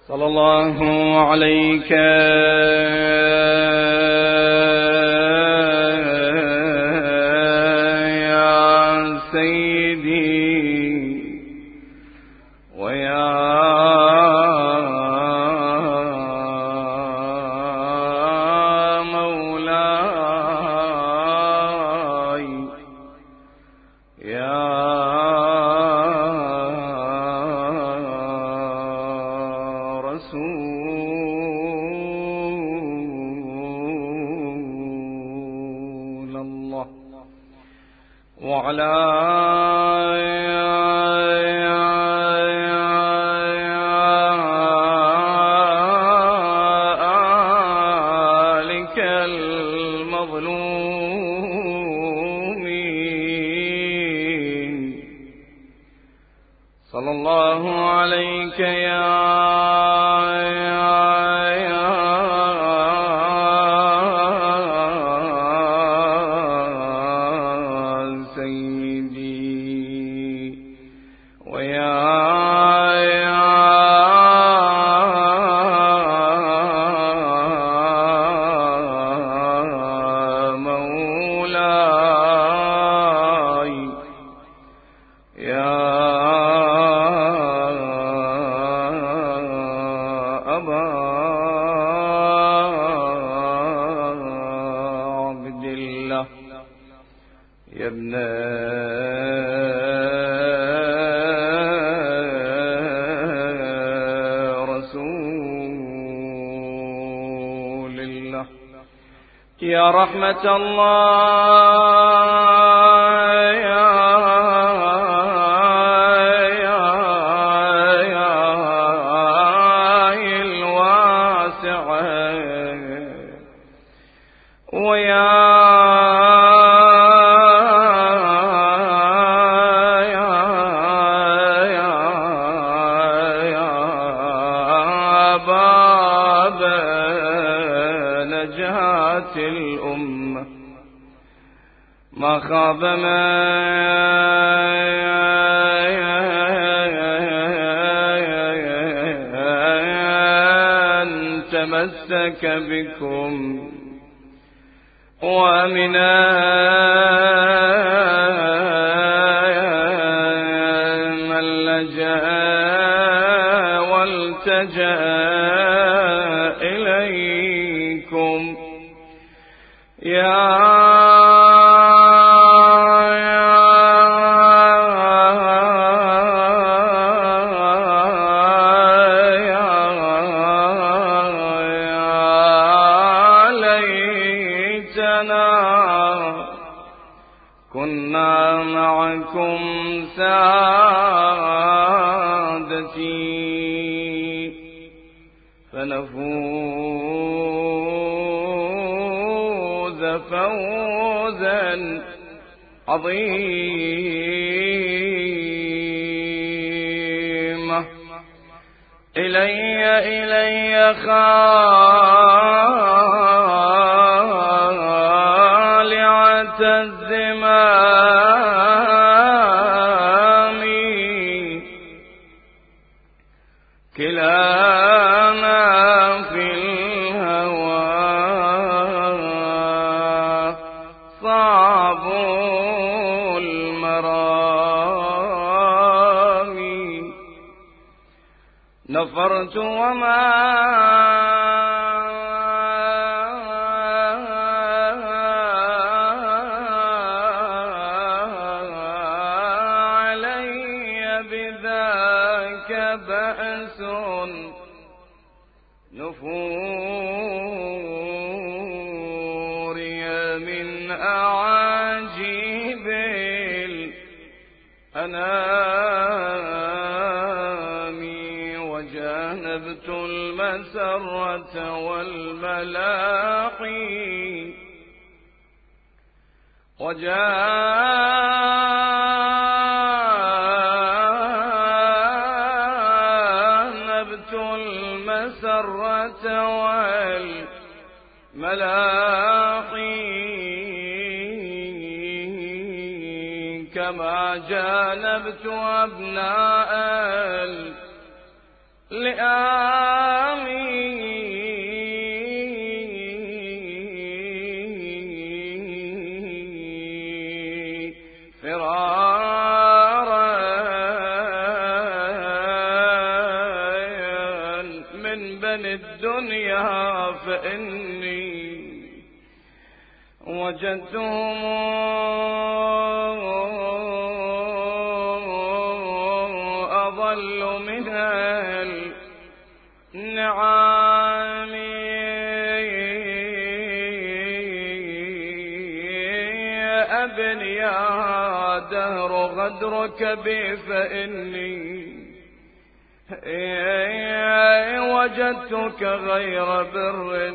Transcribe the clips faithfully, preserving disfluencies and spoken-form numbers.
صلى الله عليك يا سيدي ويا مولاي يا وعلى آلك المظلومين صلى الله عليك يا يا ابن رسول الله يا رحمة الله يا الواسعة ويا باب نجاة الأمة ما خاب من تمسك بكم ومن من لجأ والتجأ إليكم يا كنا معكم سادتي فنفوز فوزا عظيما إلي إلي خالعة الزمام كلانا في الهوى صعب المرامي نفرت وما بأس نفوري من أعاجيب الأنام وجانبت المسرة والملاقي وجانبت المسرة والملاقي كما جانبت أبناء اللئام من بني الدنيا فإني وجدتهم أضل من النعام أبن يا دهر غدرك بي فإني وجدتك غير بر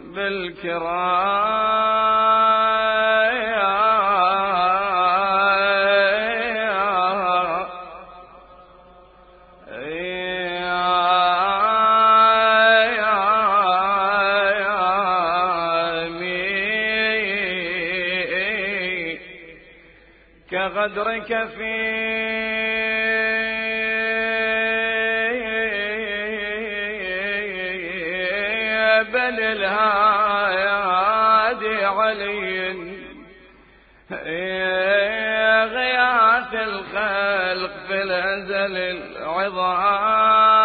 بالكرام كغدرك في بل الهادي علي غياث الخلق في الأزل العظام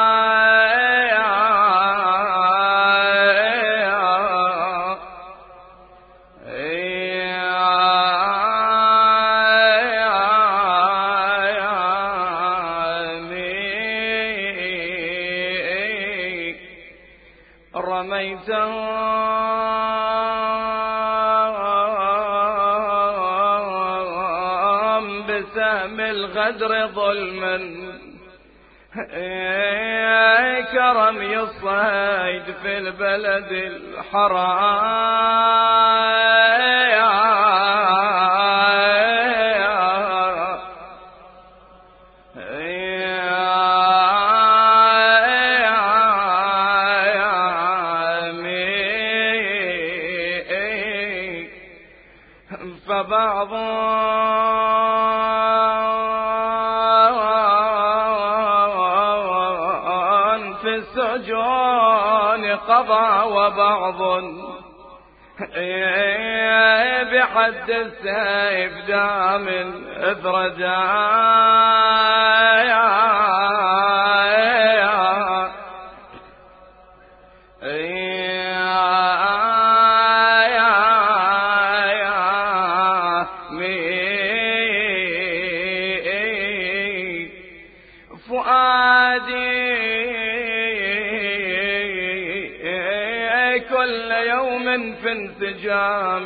رميتهم بسهم الغدر ظلما كرمي الصيد في البلد الحرام فبعض في السجون قضى وبعض بحد السيف دام إثر فؤادي كل يوم في انسجام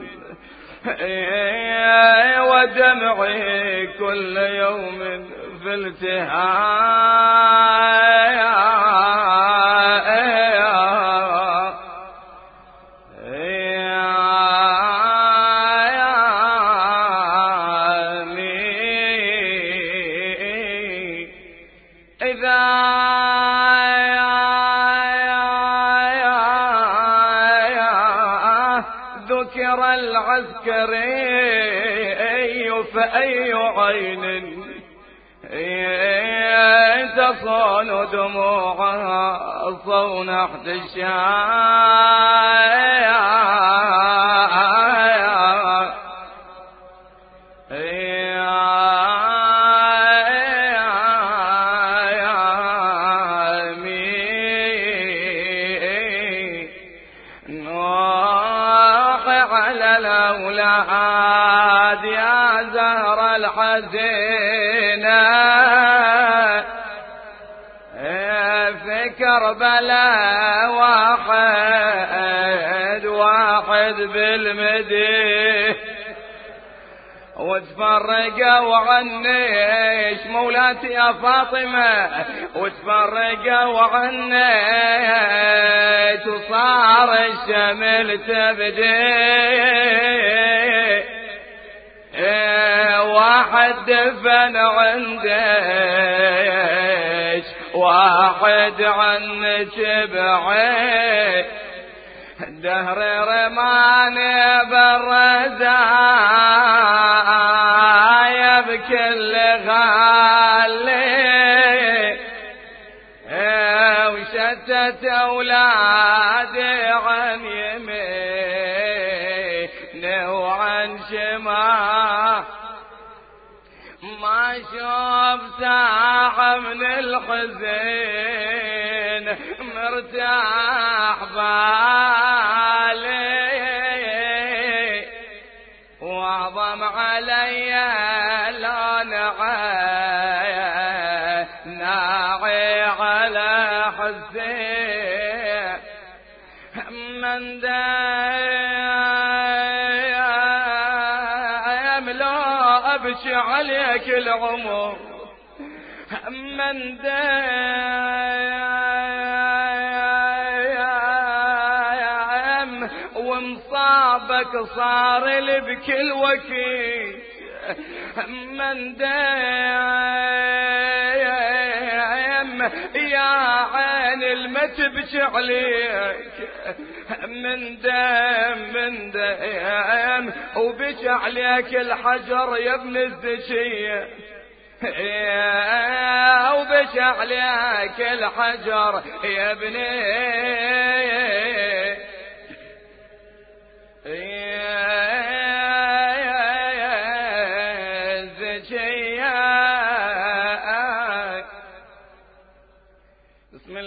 ودمعي كل يوم في التهام إذا ذكر العسكري فأي عين تصون دموعها صون أحد على الأولاد يا زهر الحزينة في كربلاء واحد واحد بالمدينة وتفرقوا عنيش مولاتي يا فاطمة وتفرقوا عنيش وصار الشمل تبدي واحد دفن عنديش واحد عنك بعيد دهر رماني بالرزايا بكل غالي وشتت أولادي عن يمين وعن شمال ما شوف ساعة من الحزين مرتاح بالي واعظم علي لا نعي ناعي على حزين من دايم لا أبكي عليك العمر من دايم ومصابك صار لي بكل وكيل من دايم يا عين الما تبكي عليك من دايم من دايم وبكي عليك الحجر يا ابن الزكية وبكي عليك الحجر يا ابني بسم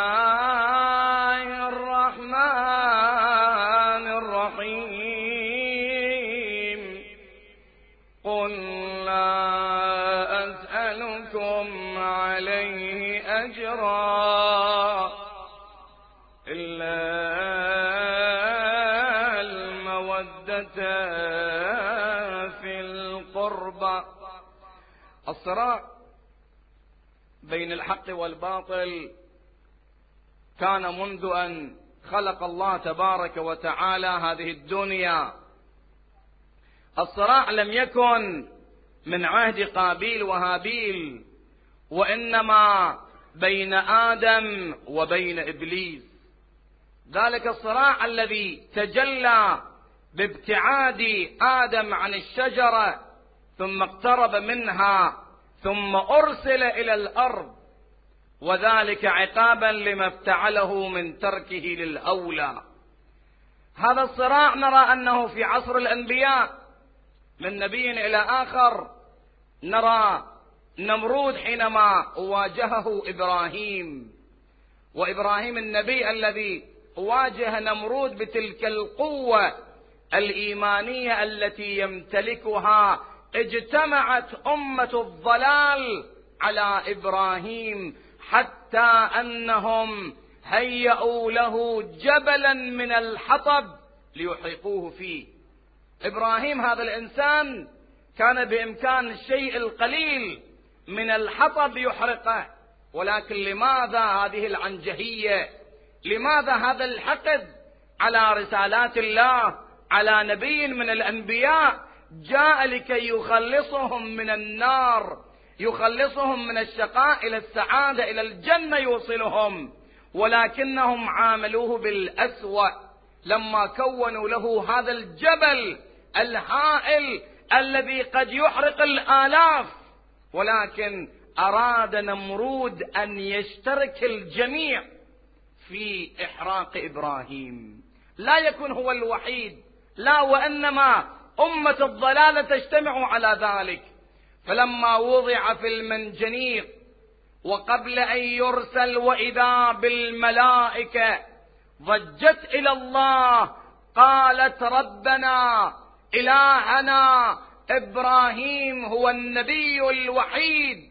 الله الرحمن الرحيم قل لا أسألكم عليه أجرا إلا المودة في القربى. الصراع بين الحق والباطل كان منذ أن خلق الله تبارك وتعالى هذه الدنيا. الصراع لم يكن من عهد قابيل وهابيل، وإنما بين آدم وبين إبليس. ذلك الصراع الذي تجلى بابتعاد آدم عن الشجرة ثم اقترب منها ثم أرسل إلى الأرض، وذلك عقابا لما افتعله من تركه للأولى. هذا الصراع نرى أنه في عصر الأنبياء من نبي إلى آخر. نرى نمرود حينما واجهه إبراهيم، وإبراهيم النبي الذي واجه نمرود بتلك القوة الإيمانية التي يمتلكها، اجتمعت أمة الضلال على إبراهيم حتى أنهم هيئوا له جبلا من الحطب ليحرقوه فيه. إبراهيم هذا الإنسان كان بإمكان الشيء القليل من الحطب يحرقه، ولكن لماذا هذه العنجهية؟ لماذا هذا الحقد على رسالات الله، على نبي من الأنبياء جاء لكي يخلصهم من النار، يخلصهم من الشقاء إلى السعادة إلى الجنة يوصلهم، ولكنهم عاملوه بالأسوأ لما كونوا له هذا الجبل الهائل الذي قد يحرق الآلاف. ولكن أراد نمرود أن يشترك الجميع في إحراق إبراهيم، لا يكون هو الوحيد، لا، وإنما أمة الضلالة تجتمع على ذلك. فلما وضع في المنجنيق وقبل أن يرسل وإذا بالملائكة ضجت إلى الله قالت ربنا إلهنا إبراهيم هو النبي الوحيد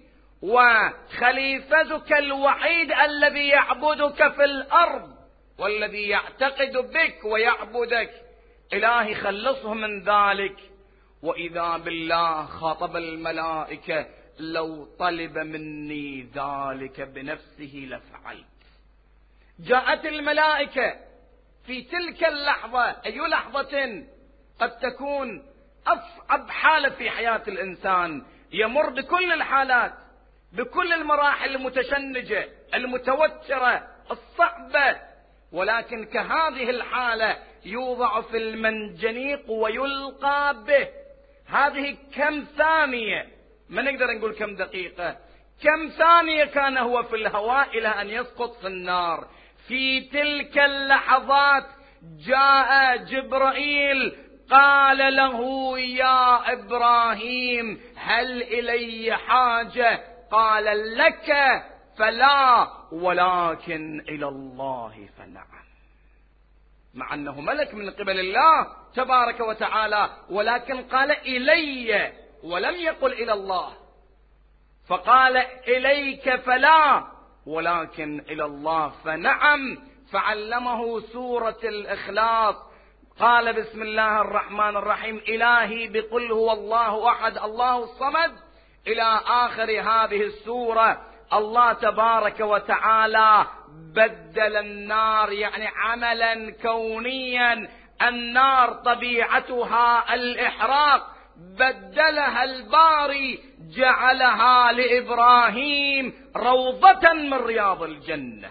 وخليفتك الوحيد الذي يعبدك في الأرض والذي يعتقد بك ويعبدك، إلهي خلصه من ذلك. وإذا بالله خاطب الملائكة لو طلب مني ذلك بنفسه لفعلت. جاءت الملائكة في تلك اللحظة، أي لحظة قد تكون أصعب حالة في حياة الإنسان، يمر بكل الحالات، بكل المراحل المتشنجة المتوترة الصعبة، ولكن كهذه الحالة يوضع في المنجنيق ويلقى به. هذه كم ثانية، ما نقدر نقول كم دقيقة، كم ثانية كان هو في الهواء إلى أن يسقط في النار. في تلك اللحظات جاء جبرائيل قال له يا إبراهيم هل إلي حاجة؟ قال لك فلا ولكن إلى الله فنعم. مع أنه ملك من قبل الله تبارك وتعالى، ولكن قال إلي ولم يقل إلى الله، فقال إليك فلا ولكن إلى الله فنعم. فعلمه سورة الإخلاص، قال بسم الله الرحمن الرحيم إلهي بقل هو الله أحد الله الصمد إلى آخر هذه السورة. الله تبارك وتعالى بدل النار، يعني عملا كونيا، النار طبيعتها الإحراق، بدلها الباري جعلها لإبراهيم روضة من رياض الجنة.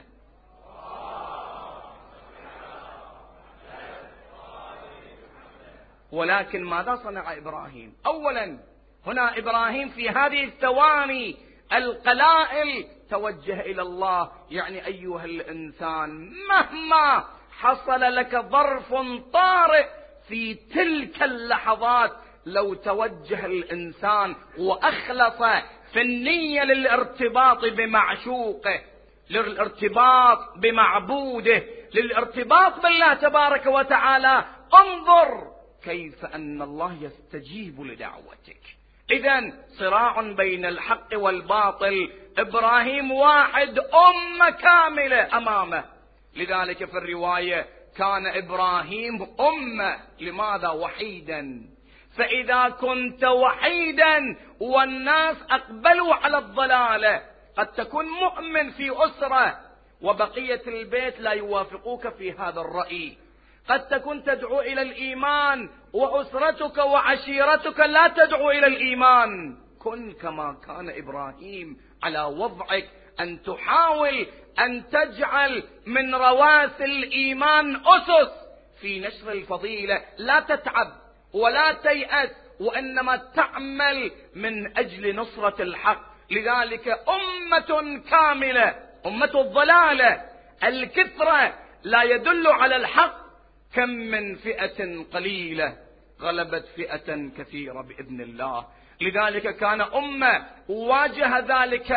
ولكن ماذا صنع إبراهيم؟ أولا هنا إبراهيم في هذه الثواني القلائل توجه إلى الله، يعني أيها الإنسان مهما حصل لك ظرف طارئ في تلك اللحظات، لو توجه الإنسان وأخلص في النية للارتباط بمعشوقه، للارتباط بمعبوده، للارتباط بالله تبارك وتعالى، انظر كيف أن الله يستجيب لدعوتك. إذن صراع بين الحق والباطل، إبراهيم واحد، أمة كاملة أمامه. لذلك في الرواية كان إبراهيم أمة. لماذا؟ وحيدا. فإذا كنت وحيدا والناس أقبلوا على الضلالة، قد تكون مؤمن في أسرة وبقية البيت لا يوافقوك في هذا الرأي، قد تكون تدعو إلى الإيمان وأسرتك وعشيرتك لا تدعو إلى الإيمان. كن كما كان إبراهيم على وضعك، أن تحاول أن تجعل من رواسي الإيمان أسس في نشر الفضيلة، لا تتعب ولا تيأس، وإنما تعمل من أجل نصرة الحق. لذلك أمة كاملة، أمة الضلالة الكثرة لا يدل على الحق. كم من فئة قليلة غلبت فئة كثيرة بإذن الله. لذلك كان أمة واجه ذلك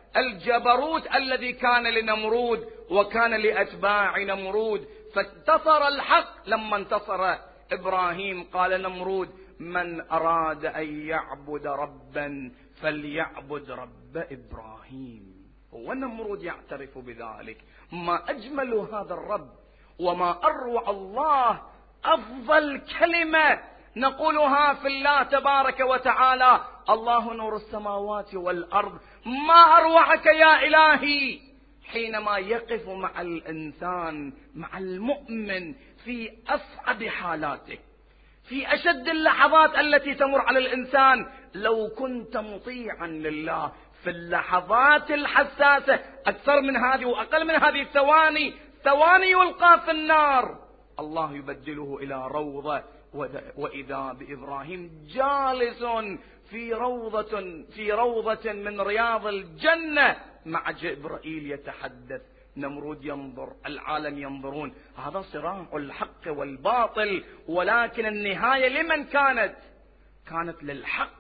الجبروت الذي كان لنمرود وكان لأتباع نمرود، فانتصر الحق. لما انتصر إبراهيم قال نمرود من أراد أن يعبد ربا فليعبد رب إبراهيم. ونمرود يعترف بذلك. ما أجمل هذا الرب وما أروع الله. أفضل كلمة نقولها في الله تبارك وتعالى الله نور السماوات والأرض. ما أروعك يا إلهي حينما يقف مع الإنسان، مع المؤمن في أصعب حالاته، في أشد اللحظات التي تمر على الإنسان. لو كنت مطيعا لله في اللحظات الحساسة، أكثر من هذه وأقل من هذه الثواني، ثواني يلقى في النار، الله يبدله إلى روضة. وإذا بإبراهيم جالس في روضة في روضة من رياض الجنة مع جبرائيل يتحدث. نمرود ينظر، العالم ينظرون. هذا صراع الحق والباطل، ولكن النهاية لمن كانت؟ كانت للحق.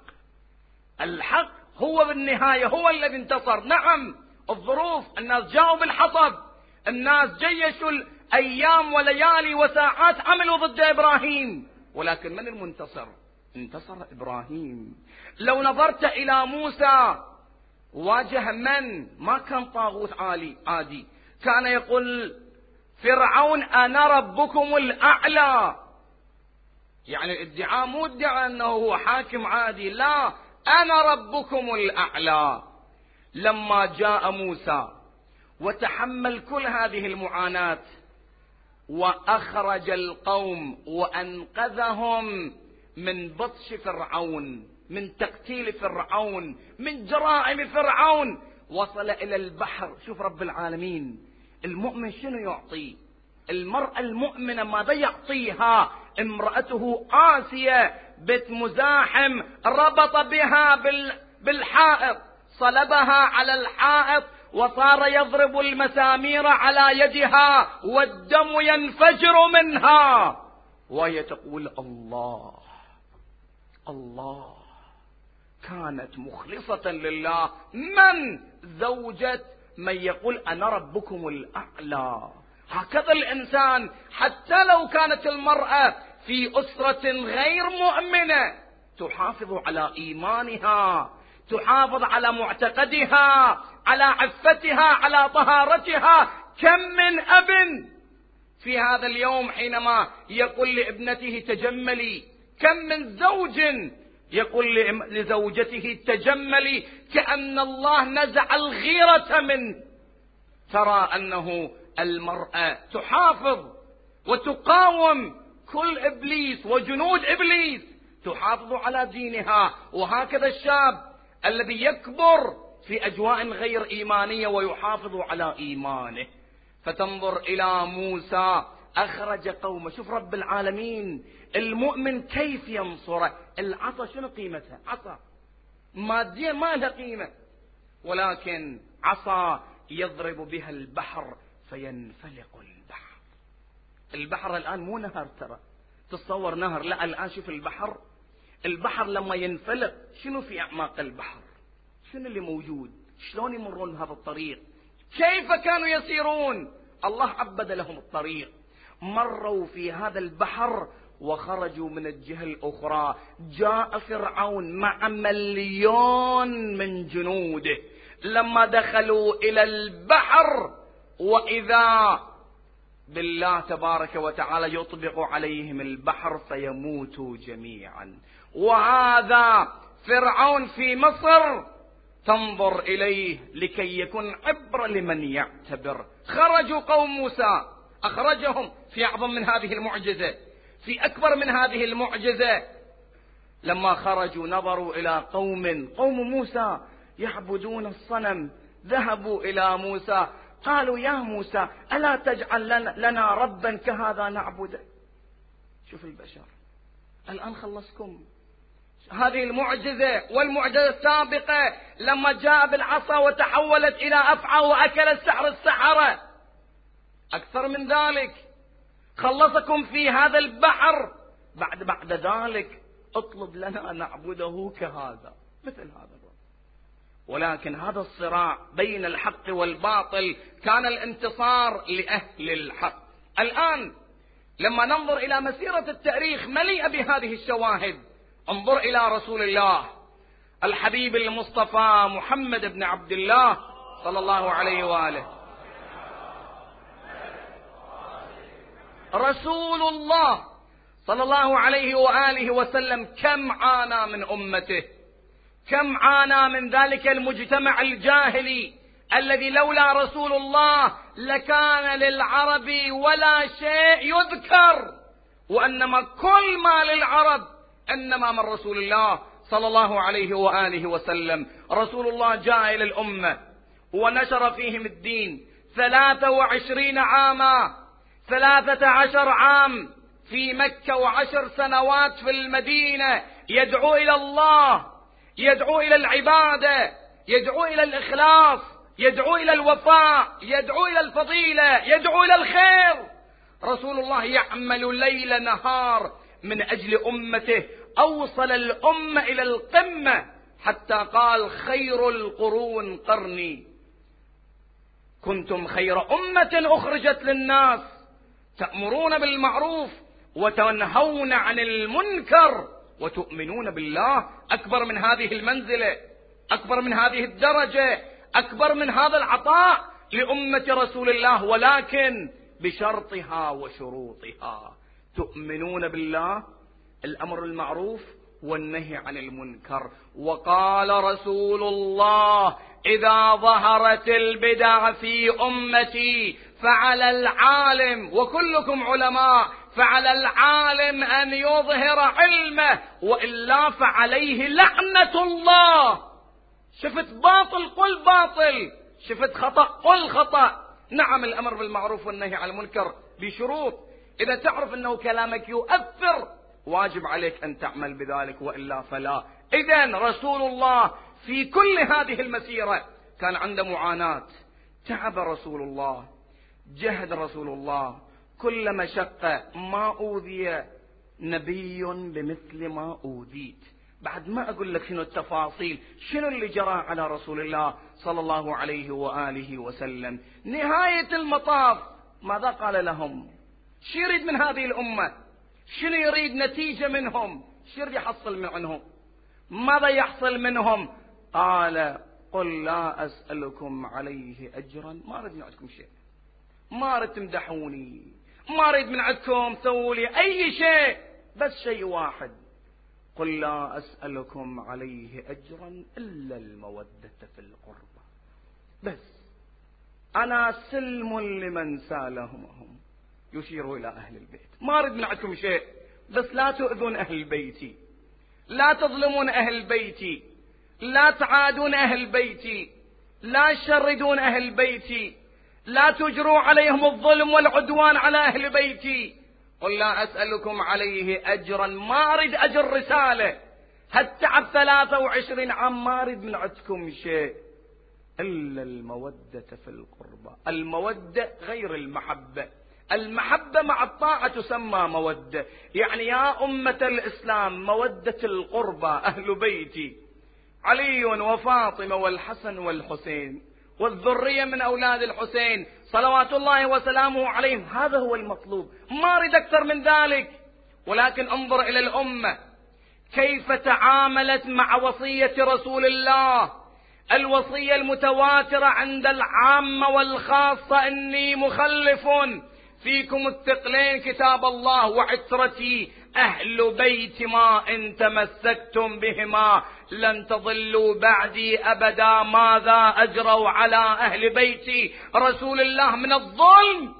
الحق هو بالنهاية هو الذي انتصر. نعم الظروف، الناس جاءوا بالحطب، الناس جيشوا الأيام وليالي وساعات عملوا ضد إبراهيم، ولكن من المنتصر؟ انتصر إبراهيم. لو نظرت إلى موسى واجه من؟ ما كان طاغوت عالي عادي، كان يقول فرعون أنا ربكم الأعلى. يعني الادعاء مو ادعاء أنه هو حاكم عادي، لا، أنا ربكم الأعلى. لما جاء موسى وتحمل كل هذه المعاناة وأخرج القوم وأنقذهم من بطش فرعون، من تقتيل فرعون، من جرائم فرعون، وصل إلى البحر. شوف رب العالمين المؤمن شنو يعطي؟ المرأة المؤمنة ماذا يعطيها؟ امرأته آسية بنت مزاحم ربط بها بالحائط، صلبها على الحائط وصار يضرب المسامير على يدها والدم ينفجر منها، وهي تقول الله الله. كانت مخلصة لله. من؟ زوجة من يقول أنا ربكم الأعلى. هكذا الإنسان حتى لو كانت المرأة في أسرة غير مؤمنة تحافظ على إيمانها، تحافظ على معتقدها، على عفتها، على طهارتها. كم من أب في هذا اليوم حينما يقول لابنته تجملي، كم من زوج يقول لزوجته تجملي، كأن الله نزع الغيرة منه. ترى أنه المرأة تحافظ وتقاوم كل إبليس وجنود إبليس، تحافظ على دينها. وهكذا الشاب الذي يكبر في أجواء غير إيمانية ويحافظ على إيمانه. فتنظر إلى موسى أخرج قومه. شوف رب العالمين المؤمن كيف ينصره. العصا شنو قيمتها؟ عصا ماديا ما لها قيمة، ولكن عصا يضرب بها البحر فينفلق البحر. البحر الآن مو نهر، ترى تصور نهر، لا الآن شوف البحر. البحر لما ينفلق شنو في أعماق البحر؟ شنو اللي موجود؟ شلون يمرون بهذا الطريق؟ كيف كانوا يسيرون؟ الله عبد لهم الطريق. مروا في هذا البحر وخرجوا من الجهة الأخرى. جاء فرعون مع مليون من جنوده. لما دخلوا إلى البحر وإذا بالله تبارك وتعالى يطبق عليهم البحر فيموتوا جميعا. وهذا فرعون في مصر تنظر إليه لكي يكون عبرة لمن يعتبر. خرجوا قوم موسى، أخرجهم في أعظم من هذه المعجزة، في أكبر من هذه المعجزة. لما خرجوا نظروا إلى قوم قوم موسى يعبدون الصنم. ذهبوا إلى موسى قالوا يا موسى ألا تجعل لنا ربا كهذا نعبده. شوف البشر الآن خلصكم. هذه المعجزة والمعجزة السابقة لما جاء بالعصا وتحولت إلى أفعى وأكل السحر السحرة. أكثر من ذلك خلصكم في هذا البحر. بعد بعد ذلك اطلب لنا نعبده كهذا مثل هذا الرب. ولكن هذا الصراع بين الحق والباطل كان الانتصار لأهل الحق. الآن لما ننظر إلى مسيرة التاريخ مليئة بهذه الشواهد، انظر إلى رسول الله الحبيب المصطفى محمد بن عبد الله صلى الله عليه وآله. رسول الله صلى الله عليه وآله وسلم كم عانى من أمته، كم عانى من ذلك المجتمع الجاهلي الذي لولا رسول الله لكان للعرب ولا شيء يذكر، وأنما كل ما للعرب إنما من رسول الله صلى الله عليه وآله وسلم. رسول الله جاء إلى الأمة ونشر فيهم الدين ثلاثة وعشرين عاما، ثلاثة عشر عام في مكة وعشر سنوات في المدينة، يدعو إلى الله، يدعو إلى العبادة، يدعو إلى الإخلاص، يدعو إلى الوفاء، يدعو إلى الفضيلة، يدعو إلى الخير. رسول الله يعمل ليل نهار من أجل أمته. أوصل الأمة إلى القمة حتى قال خير القرون قرني، كنتم خير أمة أخرجت للناس تأمرون بالمعروف وتنهون عن المنكر وتؤمنون بالله. أكبر من هذه المنزلة، أكبر من هذه الدرجة، أكبر من هذا العطاء لأمة رسول الله، ولكن بشرطها وشروطها. تؤمنون بالله، الأمر المعروف والنهي عن المنكر. وقال رسول الله إذا ظهرت البدع في أمتي فعلى العالم، وكلكم علماء، فعلى العالم أن يظهر علمه وإلا فعليه لعنة الله. شفت باطل قل باطل، شفت خطأ قل خطأ. نعم الأمر بالمعروف والنهي عن المنكر بشروط. إذا تعرف أنه كلامك يؤثر واجب عليك أن تعمل بذلك، وإلا فلا. إذن رسول الله في كل هذه المسيرة كان عنده معاناة. تعب رسول الله، جهد رسول الله، كل مشقة. ما أوذي نبي بمثل ما أوذيت، بعد ما أقول لك شنو التفاصيل، شنو اللي جرى على رسول الله صلى الله عليه وآله وسلم. نهاية المطاف ماذا قال لهم؟ شو يريد من هذه الأمة؟ شنو يريد نتيجة منهم؟ شو يريد يحصل منهم؟ ماذا يحصل منهم؟ قال قل لا أسألكم عليه أجرا، ما أريد من عندكم شيء، ما أريد تمدحوني، ما أريد من عندكم سووا لي أي شيء، بس شيء واحد، قل لا أسألكم عليه أجرا إلا المودة في القربى. بس أنا سلم لمن سالهم، يشير إلى أهل البيت، ما أريد من عندكم شيء، بس لا تؤذون أهل بيتي، لا تظلمون أهل بيتي، لا تعادون أهل بيتي، لا تشردون أهل بيتي، لا تجروا عليهم الظلم والعدوان على أهل بيتي. قل لا أسألكم عليه أجرا، ما أريد أجر رسالة، هالتعب ثلاثة وعشرين عام ما أريد من عندكم شيء إلا المودة في القربى. المودة غير المحبة، المحبة مع الطاعة تسمى مودة. يعني يا أمة الإسلام مودة القربى أهل بيتي، علي وفاطمة والحسن والحسين والذرية من أولاد الحسين صلوات الله وسلامه عليهم، هذا هو المطلوب، ما أريد أكثر من ذلك. ولكن انظر إلى الأمة كيف تعاملت مع وصية رسول الله، الوصية المتواترة عند العامة والخاصة: إني مخلف فيكم الثقلين كتاب الله وعترتي أهل بيت ما إن تمسكتم بهما لن تضلوا بعدي أبدا. ماذا أجروا على أهل بيت رسول الله من الظلم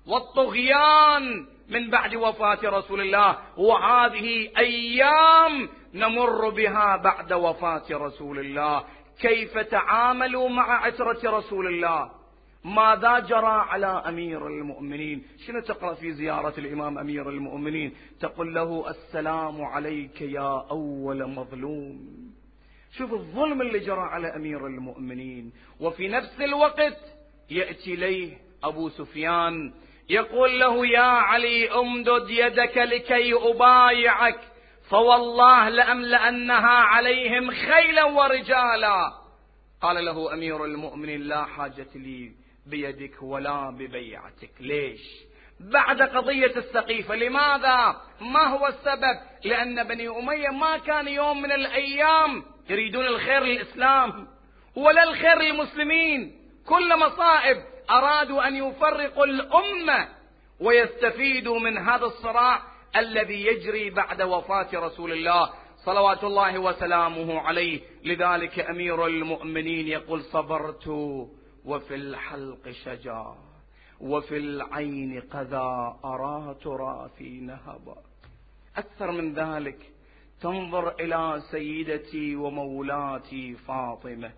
والطغيان من بعد وفاة رسول الله، وهذه أيام نمر بها بعد وفاة رسول الله. كيف تعاملوا مع عترة رسول الله؟ ماذا جرى على أمير المؤمنين؟ شنو تقرأ في زيارة الإمام أمير المؤمنين؟ تقول له السلام عليك يا أول مظلوم. شوف الظلم اللي جرى على أمير المؤمنين. وفي نفس الوقت يأتي إليه أبو سفيان يقول له يا علي امدد يدك لكي أبايعك، فوالله لأملأنها عليهم خيلا ورجالا. قال له أمير المؤمنين لا حاجة لي بيدك ولا ببيعتك. ليش؟ بعد قضية السقيفة. لماذا؟ ما هو السبب؟ لأن بني أمية ما كان يوم من الأيام يريدون الخير للإسلام ولا الخير للمسلمين. كل مصائب أرادوا أن يفرقوا الأمة ويستفيدوا من هذا الصراع الذي يجري بعد وفاة رسول الله صلوات الله وسلامه عليه. لذلك أمير المؤمنين يقول صبرت وفي الحلق شجا وفي العين قذا أرى ترى في نهبا. أكثر من ذلك تنظر إلى سيدتي ومولاتي فاطمة،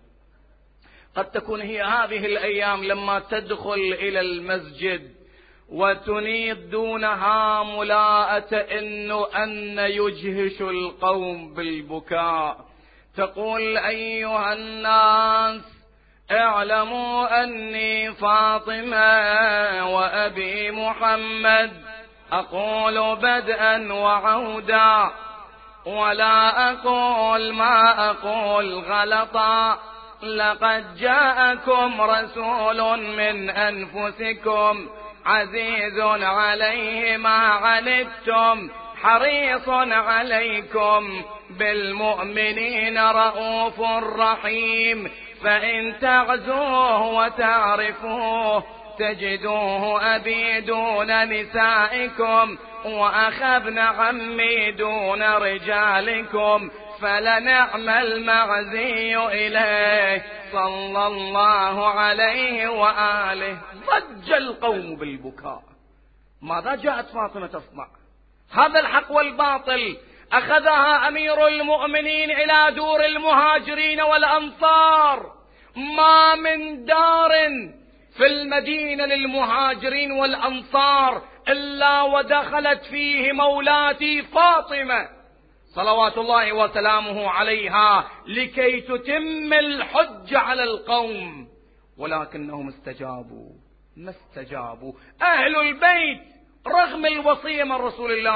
قد تكون هي هذه الأيام لما تدخل إلى المسجد وتنيض دونها ملاءة إنه أن يجهش القوم بالبكاء، تقول أيها الناس اعلموا أني فاطمة وأبي محمد، أقول بدءا وعودا ولا أقول ما أقول غلطا، لقد جاءكم رسول من أنفسكم عزيز عليه ما عنتم حريص عليكم بالمؤمنين رؤوف رحيم، فإن تعزوه وتعرفوه تجدوه أبي دون نسائكم وأخذن عمي دون رجالكم، فلنعم المعزي إليه صلى الله عليه وآله. ضج القوم بالبكاء. ماذا جاءت فاطمة تصنع؟ هذا الحق والباطل أخذها أمير المؤمنين إلى دور المهاجرين والأنصار. ما من دار في المدينة للمهاجرين والأنصار إلا ودخلت فيه مولاتي فاطمة صلوات الله وسلامه عليها لكي تتم الحج على القوم، ولكنهم استجابوا. ما استجابوا أهل البيت رغم الوصية من رسول الله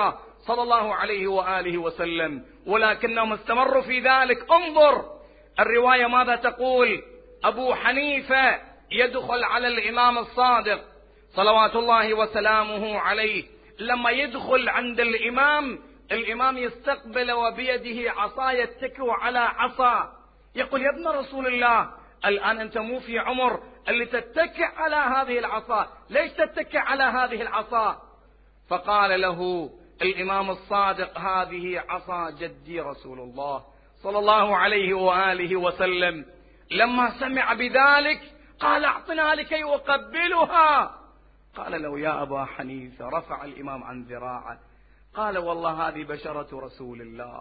صلى الله عليه وآله وسلم، ولكنهم استمروا في ذلك. انظر الرواية ماذا تقول. أبو حنيفة يدخل على الإمام الصادق صلوات الله وسلامه عليه، لما يدخل عند الإمام، الإمام يستقبل وبيده عصا يتكئ على عصا، يقول يا ابن رسول الله الآن أنت مو في عمر اللي تتكئ على هذه العصا، ليش تتكئ على هذه العصا؟ فقال له الإمام الصادق هذه عصا جدي رسول الله صلى الله عليه وآله وسلم. لما سمع بذلك قال اعطنا لكي أقبلها. قال له يا أبا حنيفة، رفع الإمام عن ذراعه، قال والله هذه بشرة رسول الله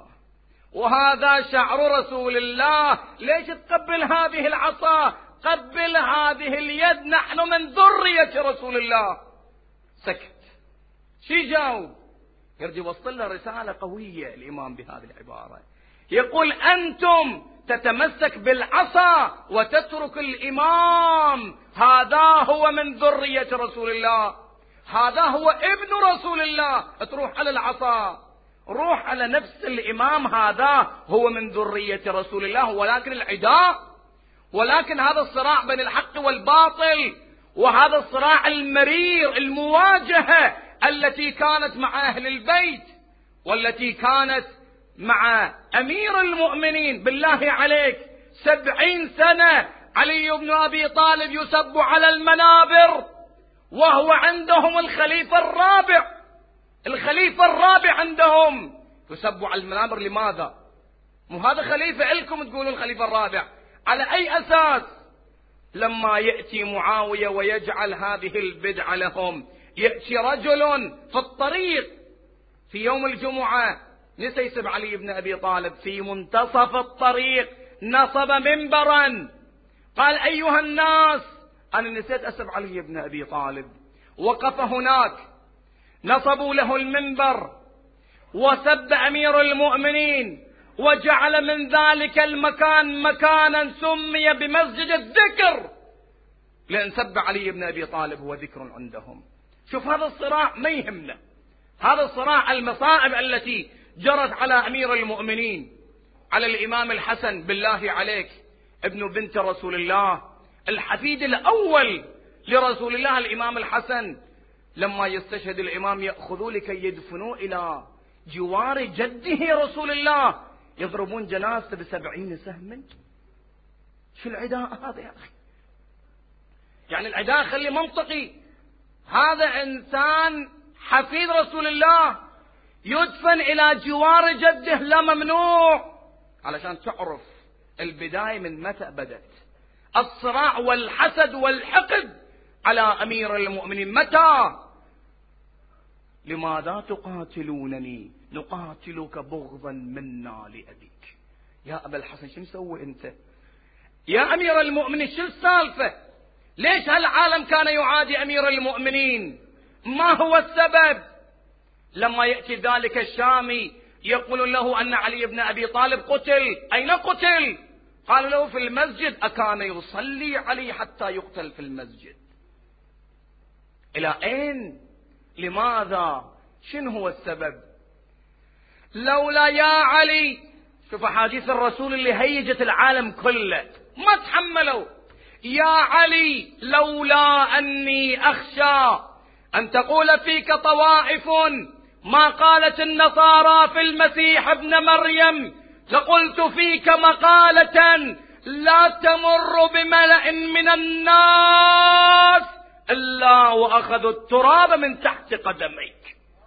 وهذا شعر رسول الله، ليش تقبل هذه العصا؟ قبل هذه اليد، نحن من ذرية رسول الله. سكت. شي جاوب؟ يرجع يوصل له رسالة قوية الإمام بهذه العبارة، يقول أنتم تتمسك بالعصا وتترك الإمام، هذا هو من ذرية رسول الله، هذا هو ابن رسول الله، تروح على العصا، روح على نفس الإمام، هذا هو من ذرية رسول الله. ولكن العداء، ولكن هذا الصراع بين الحق والباطل، وهذا الصراع المرير، المواجهة التي كانت مع أهل البيت والتي كانت مع أمير المؤمنين، بالله عليك سبعين سنة علي بن أبي طالب يسب على المنابر وهو عندهم الخليفة الرابع، الخليفة الرابع عندهم يسب على المنابر. لماذا؟ مو هذا خليفة إلكم تقولوا الخليفة الرابع، على أي أساس؟ لما يأتي معاوية ويجعل هذه البدعة لهم، يأتي رجل في الطريق في يوم الجمعة نسي يسب علي بن أبي طالب، في منتصف الطريق نصب منبرا قال أيها الناس أنا نسيت أسب علي بن أبي طالب. وقف هناك، نصبوا له المنبر وسب أمير المؤمنين، وجعل من ذلك المكان مكانا سمي بمسجد الذكر، لأن سب علي بن أبي طالب هو ذكر عندهم. شوف هذا الصراع ما يهمنا، هذا الصراع المصائب التي جرت على أمير المؤمنين، على الإمام الحسن، بالله عليك ابن بنت رسول الله، الحفيد الأول لرسول الله الإمام الحسن، لما يستشهد الإمام يأخذوا لكي يدفنوا إلى جوار جده رسول الله، يضربون جنازته بسبعين سهم. شو العداء هذا يا أخي؟ يعني العداء خلي منطقي، هذا إنسان حفيد رسول الله يدفن إلى جوار جده، لا ممنوع. علشان تعرف البداية من متى بدت الصراع والحسد والحقد على أمير المؤمنين. متى؟ لماذا تقاتلونني؟ نقاتلك بغضا منا لأبيك. يا أبا الحسن شو مسوي أنت؟ يا أمير المؤمنين شو السالفة؟ ليش هالعالم كان يعادي أمير المؤمنين؟ ما هو السبب؟ لما يأتي ذلك الشامي يقول له أن علي بن أبي طالب قتل. أين قتل؟ قال له في المسجد. أكان يصلي علي حتى يقتل في المسجد؟ إلى أين؟ لماذا؟ شنو هو السبب؟ لولا يا علي، شوف حديث الرسول اللي هيجت العالم كله ما تحملوا. يا علي لولا أني أخشى أن تقول فيك طوائف ما قالت النصارى في المسيح ابن مريم، لقلت فيك مقالة لا تمر بملأ من الناس إلا وأخذوا التراب من تحت قدميك.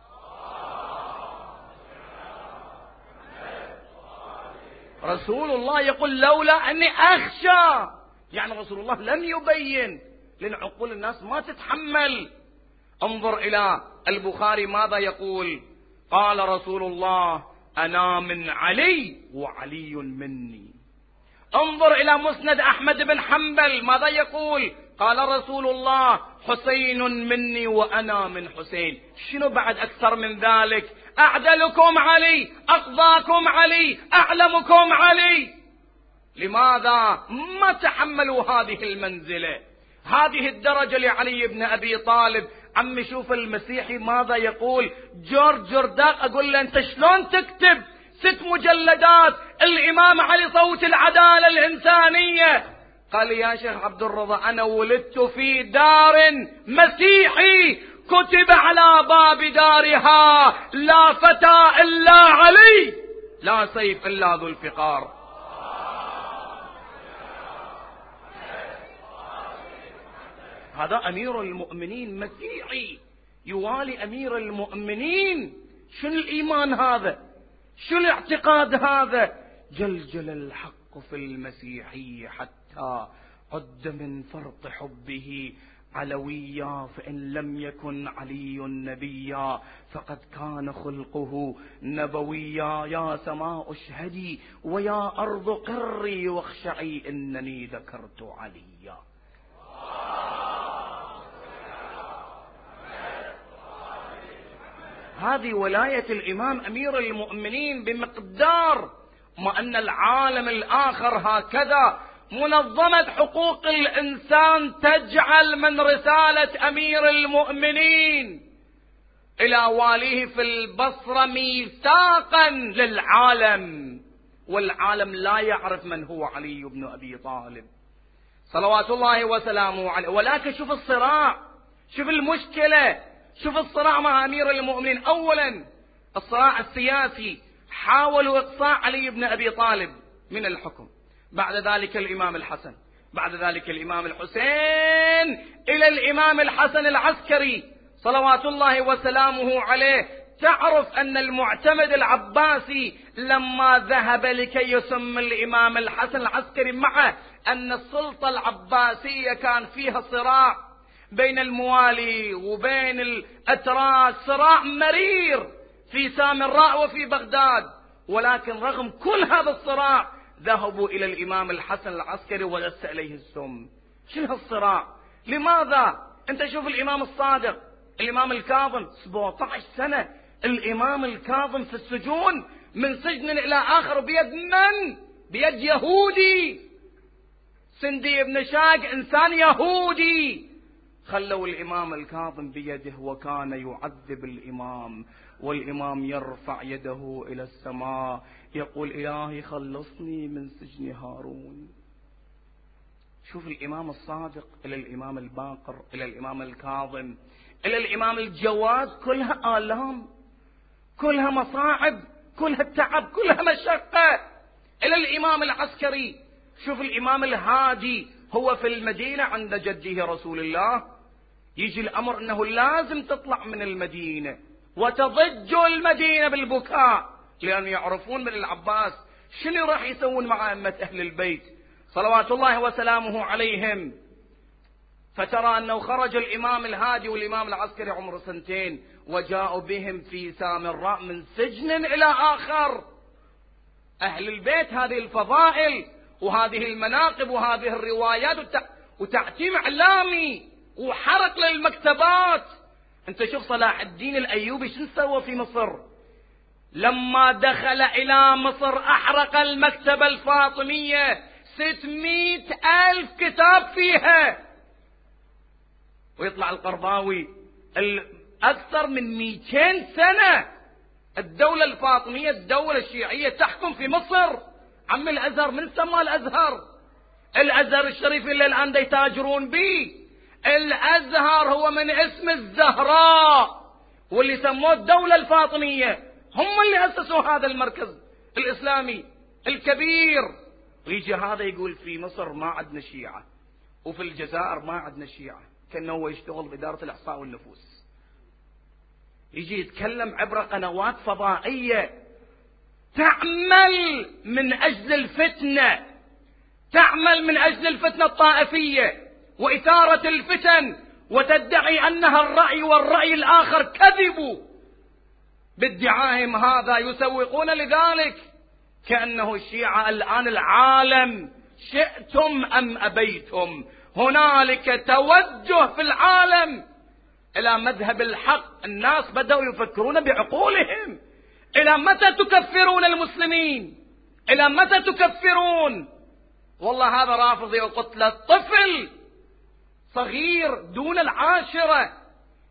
رسول الله يقول لولا أني أخشى، يعني رسول الله لم يبين، لأن عقول الناس ما تتحمل. انظر إلى البخاري ماذا يقول. قال رسول الله أنا من علي وعلي مني. انظر إلى مسند أحمد بن حنبل ماذا يقول. قال رسول الله حسين مني وأنا من حسين. شنو بعد أكثر من ذلك؟ أعدلكم علي، أقضاكم علي، أعلمكم علي. لماذا ما تحملوا هذه المنزلة، هذه الدرجة لعلي بن أبي طالب عمي شوف المسيحي ماذا يقول، جورج جرداق. أقول له أنت شلون تكتب ست مجلدات الإمام علي صوت العدالة الإنسانية؟ قال يا شيخ عبد الرضا أنا ولدت في دار مسيحي كتب على باب دارها لا فتى إلا علي لا سيف إلا ذو الفقار. هذا أمير المؤمنين مسيحي يوالي أمير المؤمنين. شنو الإيمان هذا؟ شنو الاعتقاد هذا؟ جلجل الحق في المسيحي حتى عد من فرط حبه علويا، فإن لم يكن علي نبيا فقد كان خلقه نبويا. يا سماء اشهدي ويا أرض قري واخشعي إنني ذكرت عليا. هذه ولاية الإمام أمير المؤمنين بمقدار ما أن العالم الآخر هكذا منظمة حقوق الإنسان تجعل من رسالة أمير المؤمنين إلى واليه في البصرة ميثاقا للعالم، والعالم لا يعرف من هو علي بن أبي طالب صلوات الله وسلامه عليه. ولكن شوف الصراع، شوف المشكلة، شوف الصراع مع أمير المؤمنين. أولا الصراع السياسي، حاولوا إقصاء علي بن أبي طالب من الحكم، بعد ذلك الإمام الحسن، بعد ذلك الإمام الحسين، إلى الإمام الحسن العسكري صلوات الله وسلامه عليه. تعرف أن المعتمد العباسي لما ذهب لكي يسم الإمام الحسن العسكري معه أن السلطة العباسية كان فيها صراع بين الموالي وبين الأتراك، صراع مرير في سامراء وفي بغداد، ولكن رغم كل هذا الصراع ذهبوا إلى الإمام الحسن العسكري ودس إليه السم. شنو الصراع؟ لماذا؟ أنت شوف الإمام الصادق، الإمام الكاظم، سبعة عشر سنة الإمام الكاظم في السجون، من سجن إلى آخر، بيد من؟ بيد يهودي، سندي بن شاق إنسان يهودي. خلوا الإمام الكاظم بيده وكان يعذب الإمام، والإمام يرفع يده إلى السماء يقول إلهي خلصني من سجن هارون. شوف الإمام الصادق إلى الإمام الباقر إلى الإمام الكاظم إلى الإمام الجواد، كلها آلام، كلها مصاعب، كلها تعب، كلها مشقة. إلى الإمام العسكري، شوف الإمام الهادي هو في المدينة عند جده رسول الله، يجي الأمر أنه لازم تطلع من المدينة، وتضج المدينة بالبكاء، لأن يعرفون من العباس شنو راح يسوون مع أئمة أهل البيت صلوات الله وسلامه عليهم. فترى أنه خرج الإمام الهادي والإمام العسكري عمره سنتين، وجاءوا بهم في سامراء من سجن إلى آخر. أهل البيت هذه الفضائل وهذه المناقب وهذه الروايات وتعتيم إعلامي وحرق للمكتبات. انت شوف صلاح الدين الأيوبي شنو سوى في مصر؟ لما دخل إلى مصر أحرق المكتبة الفاطمية، ستمائة ألف كتاب فيها. ويطلع القرضاوي أكثر من مئتين سنة الدولة الفاطمية الدولة الشيعية تحكم في مصر. عم الأزهر من سمى الأزهر؟ الأزهر الشريف اللي الآن يتاجرون به، الأزهر هو من اسم الزهراء، واللي سموه الدولة الفاطمية هم اللي أسسوا هذا المركز الإسلامي الكبير. ويجي هذا يقول في مصر ما عندنا شيعة، وفي الجزائر ما عندنا شيعة، كأنه هو يشتغل بإدارة الإحصاء والنفوس. يجي يتكلم عبر قنوات فضائية تعمل من أجل الفتنة، تعمل من أجل الفتنة الطائفية وإثارة الفتن، وتدعي أنها الرأي والرأي الآخر كذب. بادعائهم هذا يسوقون لذلك كأنه الشيعة الآن العالم شئتم أم أبيتم، هنالك توجه في العالم إلى مذهب الحق. الناس بدأوا يفكرون بعقولهم، إلى متى تكفرون المسلمين؟ إلى متى تكفرون؟ والله هذا رافضي وقتل طفل صغير دون العاشرة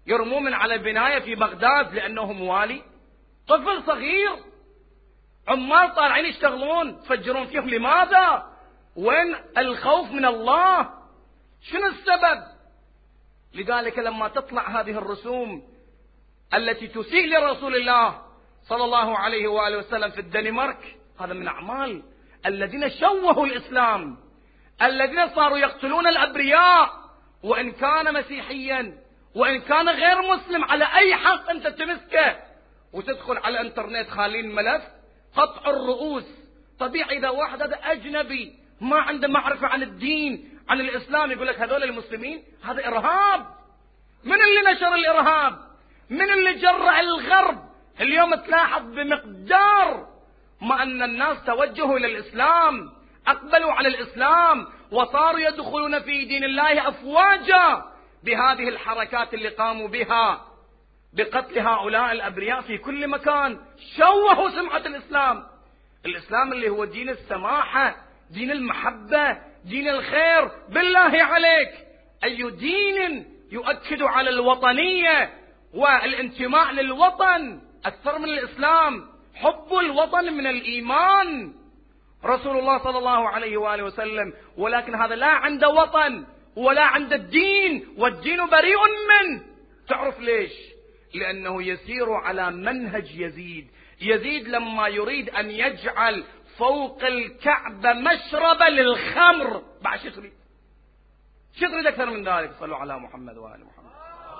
يرموه من على بناية في بغداد لأنه موالي؟ طفل صغير، عمال طالعين يشتغلون تفجرون فيهم، لماذا؟ وين الخوف من الله؟ شنو السبب؟ لذلك لما تطلع هذه الرسوم التي تسيء لرسول الله صلى الله عليه وآله وسلم في الدنمارك، هذا من أعمال الذين شوهوا الإسلام، الذين صاروا يقتلون الأبرياء وإن كان مسيحيا وإن كان غير مسلم، على أي حق أنت تمسكه وتدخل على الانترنت خالين ملف قطع الرؤوس. طبيعي إذا واحد هذا أجنبي ما عنده معرفة عن الدين عن الإسلام يقول لك هذول المسلمين، هذا إرهاب. من اللي نشر الإرهاب؟ من اللي جرع الغرب؟ اليوم تلاحظ بمقدار ما أن الناس توجهوا إلى الإسلام، أقبلوا على الإسلام وصاروا يدخلون في دين الله أفواجا بهذه الحركات اللي قاموا بها بقتل هؤلاء الأبرياء في كل مكان. شوهوا سمعة الإسلام، الإسلام اللي هو دين السماحة، دين المحبة، دين الخير. بالله عليك أي دين يؤكد على الوطنية والانتماء للوطن أكثر من الإسلام؟ حب الوطن من الإيمان. رسول الله صلى الله عليه وآله وسلم ولكن هذا لا عنده وطن ولا عنده الدين، والدين بريء منه. تعرف ليش؟ لأنه يسير على منهج يزيد. يزيد لما يريد أن يجعل فوق الكعبة مشربة للخمر، بعد شو يريد؟ شو يريد أكثر من ذلك؟ صلوا على محمد وآل محمد.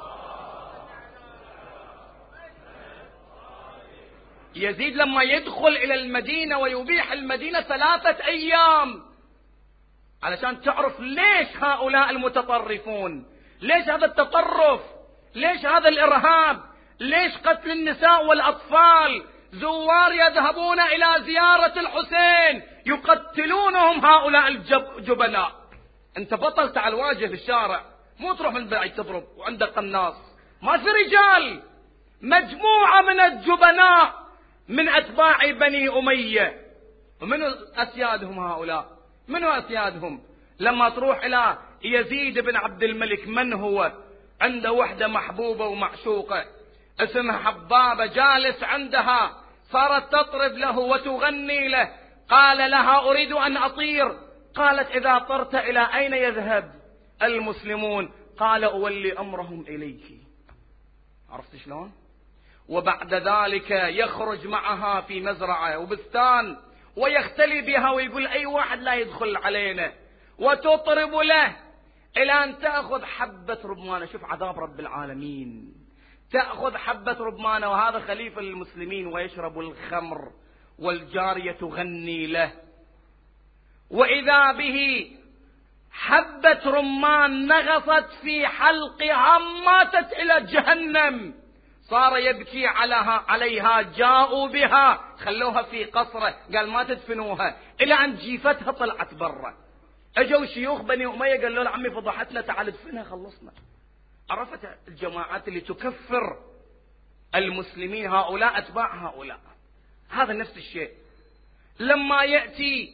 يزيد لما يدخل إلى المدينة ويبيح المدينة ثلاثة أيام، علشان تعرف ليش هؤلاء المتطرفون، ليش هذا التطرف، ليش هذا الإرهاب، ليش قتل النساء والأطفال. زوار يذهبون إلى زيارة الحسين يقتلونهم هؤلاء الجبناء. أنت بطل، تعال واجه في الشارع، مو تروح من بعيد تضرب وعندك قناص. ما في رجال، مجموعة من الجبناء من أتباع بني أمية. ومن أسيادهم هؤلاء؟ من أسيادهم؟ لما تروح إلى يزيد بن عبد الملك، من هو؟ عنده وحدة محبوبة ومعشوقة اسمها حبابة، جالس عندها، صارت تطرب له وتغني له. قال لها أريد أن أطير. قالت إذا طرت إلى أين يذهب المسلمون؟ قال أولي أمرهم إليك. عرفت شلون؟ وبعد ذلك يخرج معها في مزرعة وبستان ويختلي بها ويقول أي واحد لا يدخل علينا، وتطرب له إلى أن تأخذ حبة رمانة. شوف عذاب رب العالمين، تأخذ حبة رمانة وهذا خليفة المسلمين ويشرب الخمر والجارية تغني له. وإذا به حبة رمان نغصت في حلقها ماتت إلى جهنم. صار يبكي عليها, عليها جاءوا بها خلوها في قصره، قال ما تدفنوها، إلى أن جيفتها طلعت برا. اجوا شيوخ بني أمية قالوا له عمي فضحتنا تعال ادفنها خلصنا. عرفت الجماعات اللي تكفر المسلمين، هؤلاء أتباع هؤلاء. هذا نفس الشيء. لما يأتي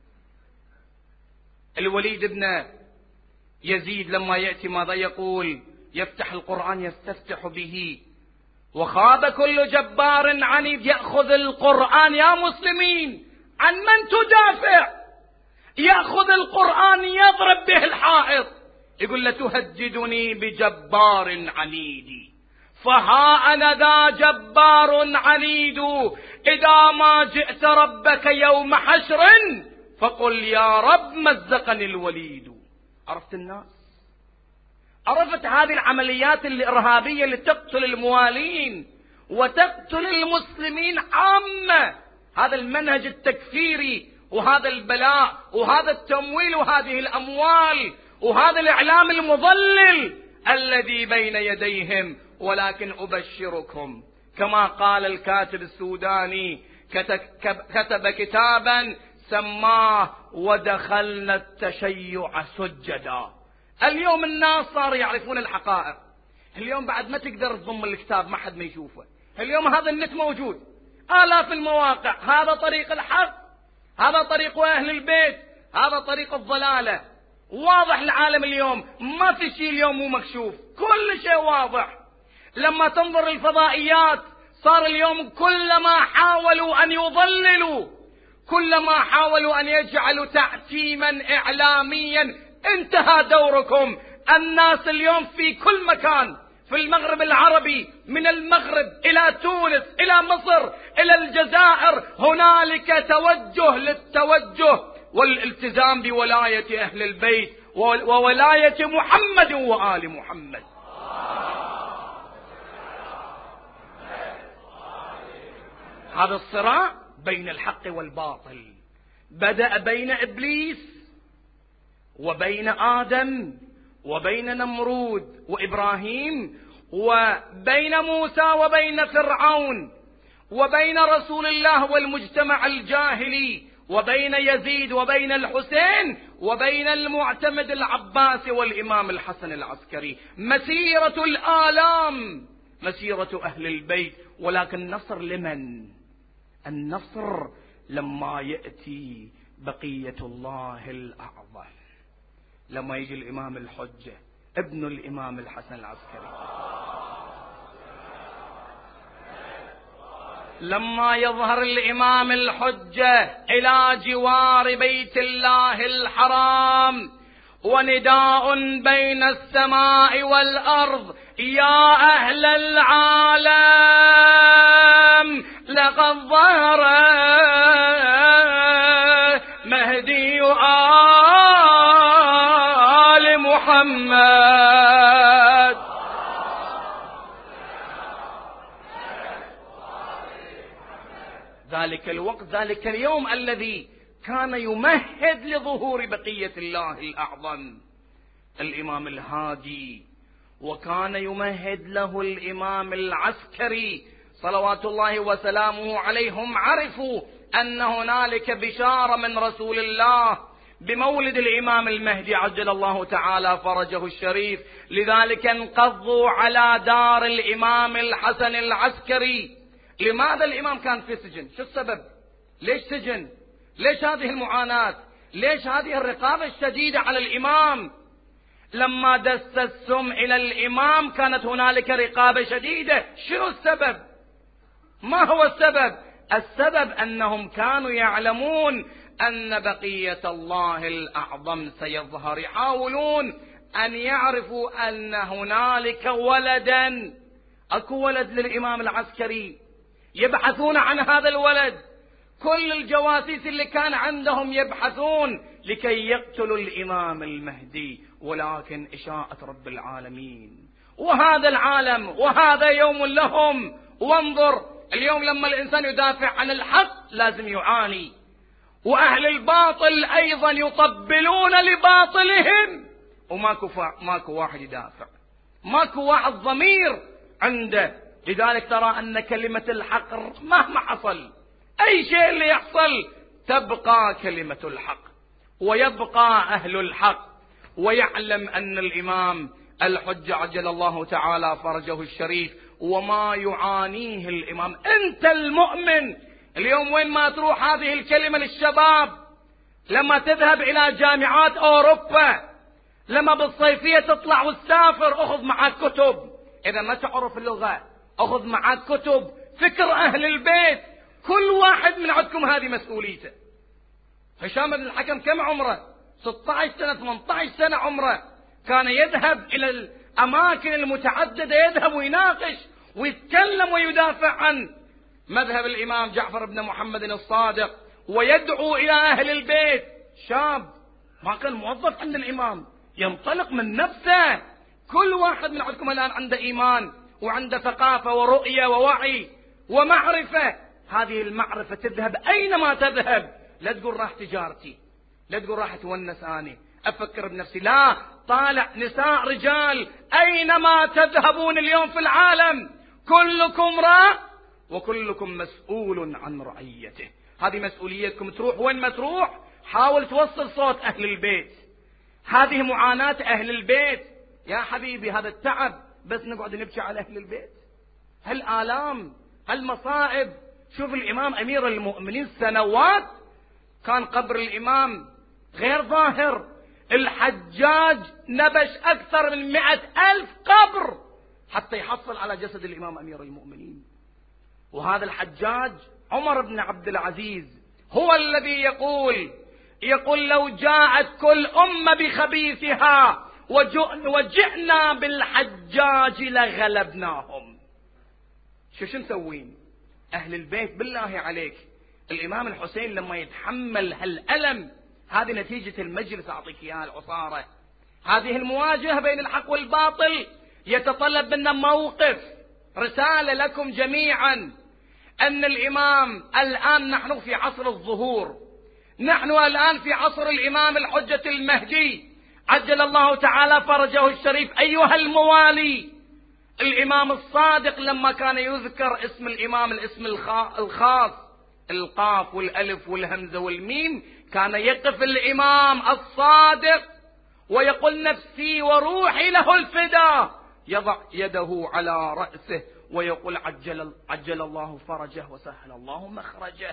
الوليد بن يزيد، لما يأتي ماذا يقول؟ يفتح القرآن يستفتح به، وخاب كل جبار عنيد. يأخذ القرآن يا مسلمين، عن من تدافع؟ يأخذ القرآن يضرب به الحائط، يقول لتهددني بجبار عنيد، فها أنا ذا جبار عنيد، إذا ما جئت ربك يوم حشر فقل يا رب مزقني الوليد. عرفت الناس؟ عرفت هذه العمليات الإرهابية اللي تقتل الموالين وتقتل المسلمين عامة. هذا المنهج التكفيري وهذا البلاء وهذا التمويل وهذه الأموال وهذا الإعلام المضلل الذي بين يديهم. ولكن أبشركم كما قال الكاتب السوداني، كتب كتابا سماه ودخلنا التشيع سجدا. اليوم الناس صاروا يعرفون الحقائق. اليوم بعد ما تقدر تضم الكتاب ما حد ما يشوفه. اليوم هذا النت موجود، آلاف المواقع. هذا طريق الحق، هذا طريق أهل البيت، هذا طريق الضلالة. واضح العالم اليوم، ما في شيء اليوم مو مكشوف، كل شيء واضح. لما تنظر الفضائيات صار اليوم كلما حاولوا أن يضللوا، كلما حاولوا أن يجعلوا تعتيما إعلاميا. انتهى دوركم. الناس اليوم في كل مكان في المغرب العربي، من المغرب إلى تونس إلى مصر إلى الجزائر، هنالك توجه للتوجه والالتزام بولاية أهل البيت وولاية محمد وآل محمد. هذا الصراع بين الحق والباطل بدأ بين إبليس وبين آدم وبين نمرود وإبراهيم وبين موسى وبين فرعون وبين رسول الله والمجتمع الجاهلي وبين يزيد وبين الحسين وبين المعتمد العباسي والإمام الحسن العسكري. مسيرة الآلام، مسيرة أهل البيت. ولكن النصر لمن؟ النصر لما يأتي بقية الله الأعظم، لما يجي الإمام الحجة ابن الإمام الحسن العسكري، لما يظهر الإمام الحجة إلى جوار بيت الله الحرام ونداء بين السماء والأرض: يا أهل العالم لقد ظهر مهدي آل محمد. ذلك الوقت، ذلك اليوم الذي كان يمهد لظهور بقية الله الأعظم الإمام الهادي، وكان يمهد له الإمام العسكري صلوات الله وسلامه عليهم. عرفوا أن هنالك بشارة من رسول الله بمولد الإمام المهدي عجل الله تعالى فرجه الشريف، لذلك انقضوا على دار الإمام الحسن العسكري. لماذا الإمام كان في سجن؟ شو السبب؟ ليش سجن؟ ليش هذه المعاناة؟ ليش هذه الرقابة الشديدة على الإمام؟ لما دس السم إلى الإمام كانت هنالك رقابة شديدة. شنو السبب؟ ما هو السبب؟ السبب أنهم كانوا يعلمون أن بقية الله الأعظم سيظهر. يحاولون أن يعرفوا أن هنالك ولدا، أكو ولد للإمام العسكري، يبحثون عن هذا الولد. كل الجواسيس اللي كان عندهم يبحثون لكي يقتلوا الإمام المهدي، ولكن إشاءة رب العالمين. وهذا العالم وهذا يوم لهم. وانظر اليوم لما الإنسان يدافع عن الحق لازم يعاني، وأهل الباطل أيضا يطبلون لباطلهم، وماكو ماكو واحد يدافع، ماكو واحد ضمير عنده. لذلك ترى أن كلمة الحق مهما حصل، أي شيء اللي يحصل، تبقى كلمة الحق ويبقى أهل الحق. ويعلم أن الإمام الحجة عجل الله تعالى فرجه الشريف وما يعانيه الإمام. أنت المؤمن اليوم وين ما تروح هذه الكلمة للشباب، لما تذهب إلى جامعات أوروبا، لما بالصيفية تطلع وتسافر، أخذ معك كتب. إذا ما تعرف اللغة أخذ معك كتب، فكر أهل البيت. كل واحد من عندكم هذه مسؤوليته. هشام بن الحكم كم عمره؟ ستة عشر سنة ثمانية عشر سنة عمره. كان يذهب إلى الأماكن المتعددة، يذهب ويناقش ويتكلم ويدافع عن مذهب الإمام جعفر بن محمد الصادق، ويدعو إلى أهل البيت. شاب ما كان موظف عند الإمام، ينطلق من نفسه. كل واحد من عندكم الآن عنده إيمان وعنده ثقافة ورؤية ووعي ومعرفة. هذه المعرفة تذهب أينما تذهب. لا تقول راح تجارتي، لا تقول راح تونس أنا أفكر بنفسي، لا، طالع نساء رجال أينما تذهبون اليوم في العالم كلكم راع وكلكم مسؤول عن رعيته. هذه مسؤوليتكم. تروح وين ما تروح حاول توصل صوت أهل البيت. هذه معاناة أهل البيت يا حبيبي، هذا التعب بس نقعد نبكي على أهل البيت. هالآلام هالمصائب. شوف الإمام أمير المؤمنين سنوات كان قبر الإمام غير ظاهر. الحجاج نبش أكثر من مئة ألف قبر حتى يحصل على جسد الإمام أمير المؤمنين. وهذا الحجاج عمر بن عبد العزيز هو الذي يقول يقول لو جاءت كل أمة بخبيثها وجئنا بالحجاج لغلبناهم. شو شو نسوين أهل البيت؟ بالله عليك، الإمام الحسين لما يتحمل هالألم، هذه نتيجة المجلس، أعطيك إياها العصارة، هذه المواجهة بين الحق والباطل يتطلب منا موقف. رسالة لكم جميعا أن الإمام الآن، نحن في عصر الظهور، نحن الآن في عصر الإمام الحجة المهدي عجل الله تعالى فرجه الشريف. أيها الموالي، الإمام الصادق لما كان يذكر اسم الإمام، الاسم الخاص، القاف والألف والهمزة والميم، كان يقف الإمام الصادق ويقول نفسي وروحي له الفدا، يضع يده على رأسه ويقول عجل, عجل الله فرجه وسهل الله مخرجه.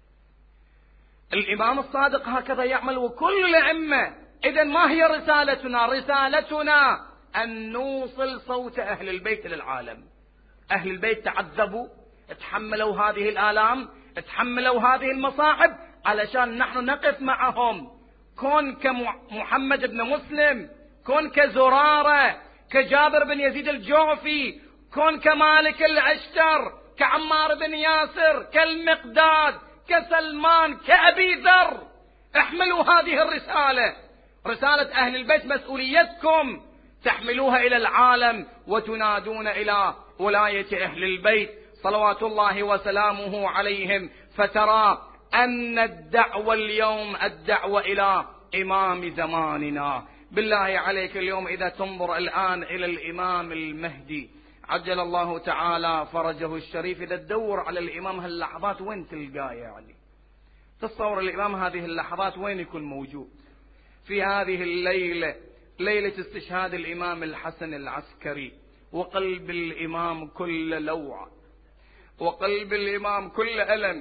الإمام الصادق هكذا يعمل، وكل الأئمة. إذن ما هي رسالتنا؟ رسالتنا أن نوصل صوت أهل البيت للعالم. أهل البيت تعذبوا، تحملوا هذه الآلام، تحملوا هذه المصاعب علشان نحن نقف معهم. كن كمحمد بن مسلم، كن كزرارة، كجابر بن يزيد الجعفي، كن كمالك الأشتر، كعمار بن ياسر، كالمقداد، كسلمان، كأبي ذر. احملوا هذه الرسالة، رسالة أهل البيت، مسؤوليتكم تحملوها إلى العالم وتنادون إلى ولاية أهل البيت صلوات الله وسلامه عليهم. فترى أن الدعوة اليوم الدعوة إلى إمام زماننا. بالله عليك اليوم إذا تنظر الآن إلى الإمام المهدي عجل الله تعالى فرجه الشريف، إذا تدور على الإمام هاللحظات وين تلقاه؟ يعني تصور الإمام هذه اللحظات وين يكون موجود؟ في هذه الليلة، ليلة استشهاد الإمام الحسن العسكري، وقلب الإمام كل لوعة، وقلب الإمام كل ألم.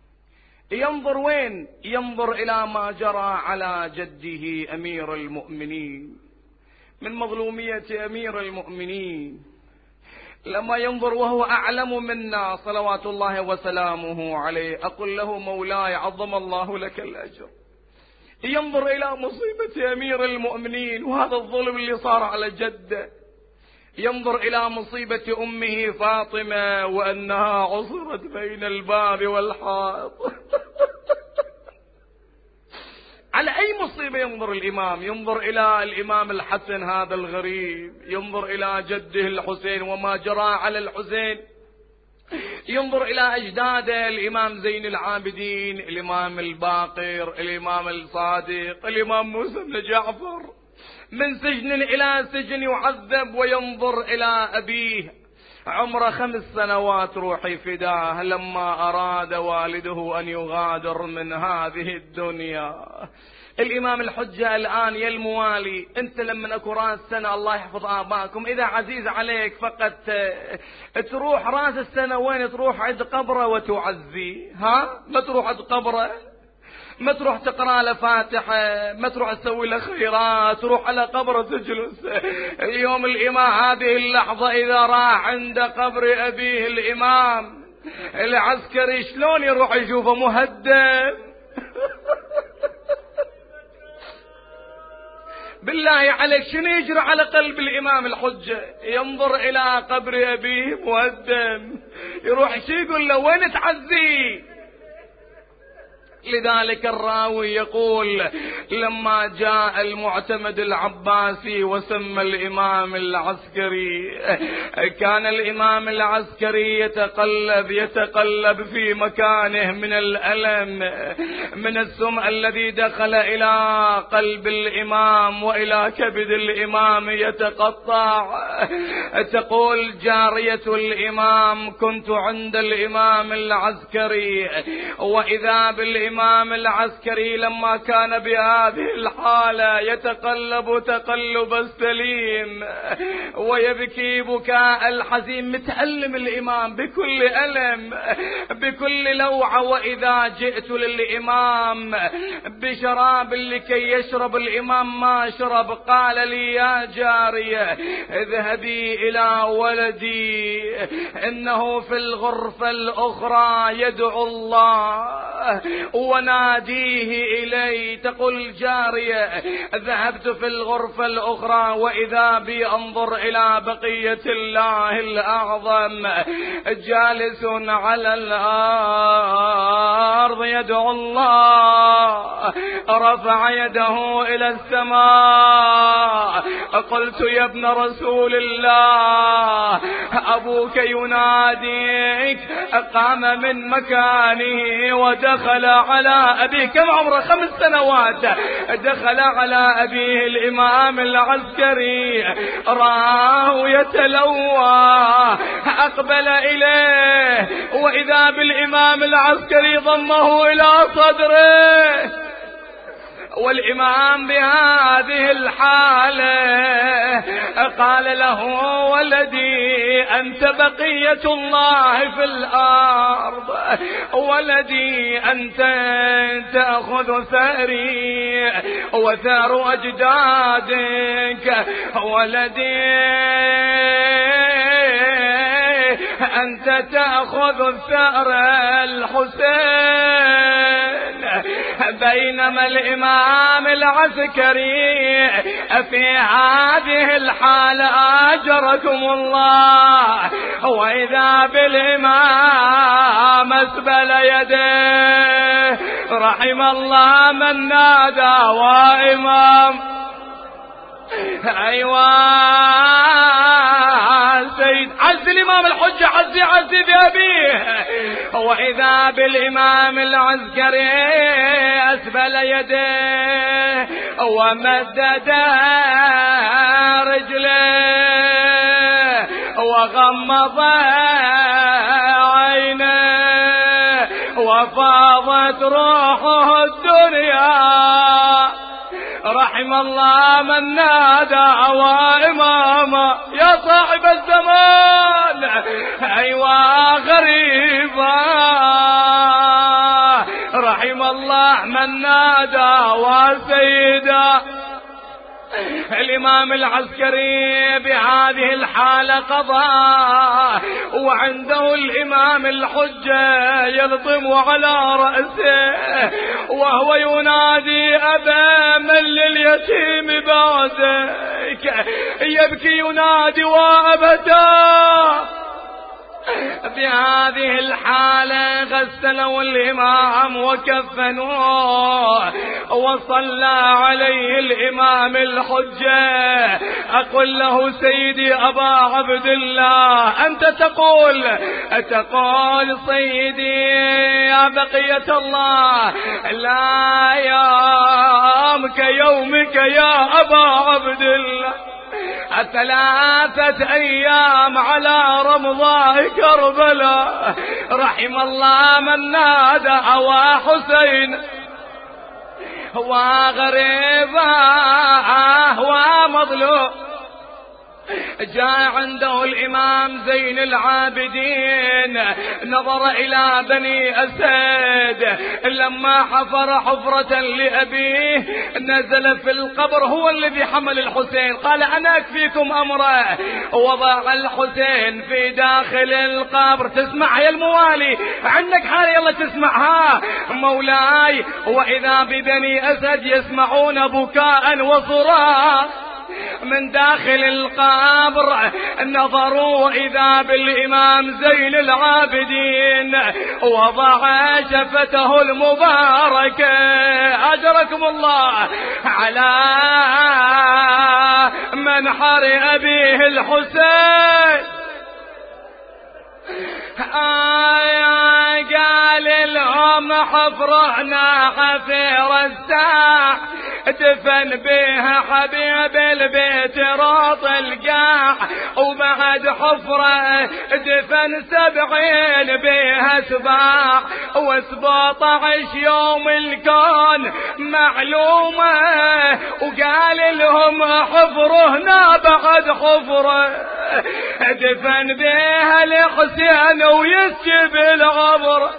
ينظر وين؟ ينظر إلى ما جرى على جده أمير المؤمنين من مظلومية أمير المؤمنين. لما ينظر وهو أعلم منا صلوات الله وسلامه عليه، أقول له مولاي عظم الله لك الأجر. ينظر إلى مصيبة أمير المؤمنين وهذا الظلم اللي صار على جده. ينظر إلى مصيبة أمه فاطمة وأنها عصرت بين الباب والحائط. على أي مصيبة ينظر الإمام؟ ينظر إلى الإمام الحسن هذا الغريب، ينظر إلى جده الحسين وما جرى على الحسين، ينظر إلى أجداده الإمام زين العابدين، الإمام الباقر، الإمام الصادق، الإمام موسى بن جعفر، من سجن إلى سجن يعذب. وينظر إلى أبيه عمره خمس سنوات روحي فداه لما أراد والده أن يغادر من هذه الدنيا. الإمام الحجة الآن يا الموالي، أنت لما أكو راس سنة، الله يحفظ آباكم، إذا عزيز عليك فقط تروح راس السنة وين؟ تروح عند قبره وتعزي، ها؟ ما تروح عند قبره، ما تروح تقرأ له فاتحة، ما تروح تسوي له خيرات، تروح على قبره تجلس. اليوم الإمام هذه اللحظة إذا راح عند قبر أبيه الإمام العسكري شلون يروح يشوفه مهدم؟ بالله عليك شنو يجري على قلب الإمام الحجة؟ ينظر إلى قبر أبيه مهدم، يروح شي يقول له وين تعزي؟ لذلك الراوي يقول لما جاء المعتمد العباسي وسمى الإمام العسكري، كان الإمام العسكري يتقلب يتقلب في مكانه من الألم، من السم الذي دخل إلى قلب الإمام وإلى كبد الإمام يتقطع. تقول جارية الإمام كنت عند الإمام العسكري وإذا بالإمام الإمام العسكري لما كان بهذه الحالة يتقلب تقلب السليم ويبكي بكاء الحزين، متألم الإمام بكل ألم بكل لوعة. وإذا جئت للإمام بشراب لكي يشرب الإمام ما شرب، قال لي يا جارية اذهبي إلى ولدي إنه في الغرفة الأخرى يدعو الله وناديه إلي. تقول جارية ذهبت في الغرفة الأخرى وإذا بي أنظر إلى بقية الله الأعظم جالس على الأرض يدعو الله، رفع يده إلى السماء. قلت يا ابن رسول الله أبوك يناديك. قام من مكانه ودخل على أبيه، كم عمره؟ خمس سنوات. دخل على أبيه الإمام العسكري راه يتلوى، أقبل إليه وإذا بالإمام العسكري ضمه إلى صدره، والإمام بهذه الحالة قال له ولدي أنت بقية الله في الأرض، ولدي أنت تأخذ ثأري وثأر أجدادك، ولدي أنت تأخذ ثأر الحسين. بينما الإمام العسكري في هذه الحالة أجركم الله وإذا بالإمام أسبل يده. رحم الله من نادى وإمام. أيوة سيد عز الإمام الحجة عزي عزي بأبيه. وإذا بالإمام العسكري أسفل يده ومدد رجله وغمض عينه وفاضت روحه الدنيا. رحم الله من نادى وإماما يا صاحب الزمان. أيوة غريبا رحم الله من نادى وسيدا. الإمام العسكري بهذه الحالة قضى وعنده الإمام الحجة يلطم على رأسه وهو ينادي أبا من لليتيم بعدك، يبكي ينادي وأبتاه. بهذه الحالة غسلوا الإمام وكفنوه وصلى عليه الإمام الحجة. أقول له سيدي أبا عبد الله أنت تقول تقول سيدي يا بقية الله لا يومك يومك يا أبا عبد الله. ثلاثة أيام على رمضاء كربلاء. رحم الله من نادى أوا حسين وغريبا ومظلوم. جاء عنده الإمام زين العابدين نظر إلى بني أسد لما حفر حفرة لأبيه نزل في القبر، هو الذي حمل الحسين قال أنا أكفيكم أمره. وضع الحسين في داخل القبر. تسمع يا الموالي عندك حالة يلا تسمعها مولاي. وإذا ببني أسد يسمعون بكاء وصراخ من داخل القبر. نظروا إذا بالإمام زين العابدين وضع شفته المباركة أجركم الله على منحر أبيه الحسين. آية قال لهم حفرنا حفير الساح دفن بيها حبيب البيت راط القاع، وبعد حفرة دفن سبعين بيها سباع، وسبعة عشر يوم الكون معلومة، وقال لهم حفروا هنا بعد حفرة، دفن بيها الحسين ويسجب العبر.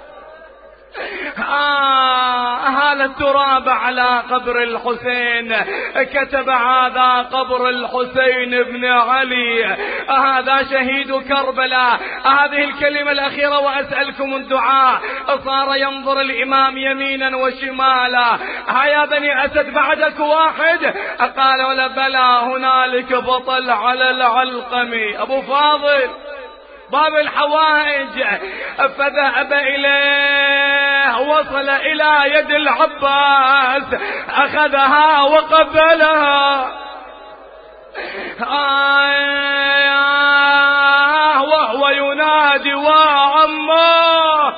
آه هذا التراب على قبر الحسين، كتب هذا قبر الحسين بن علي، هذا شهيد كربلاء. هذه الكلمة الأخيرة وأسألكم الدعاء. صار ينظر الإمام يمينا وشمالا، هيا بني أسد بعدك واحد؟ قال ولا بلى، هنالك بطل على العلقمي أبو فاضل باب الحوائج، فذهب إليه، وصل إلى يد العباس، أخذها وقبلها، آه وهو ينادي وعمه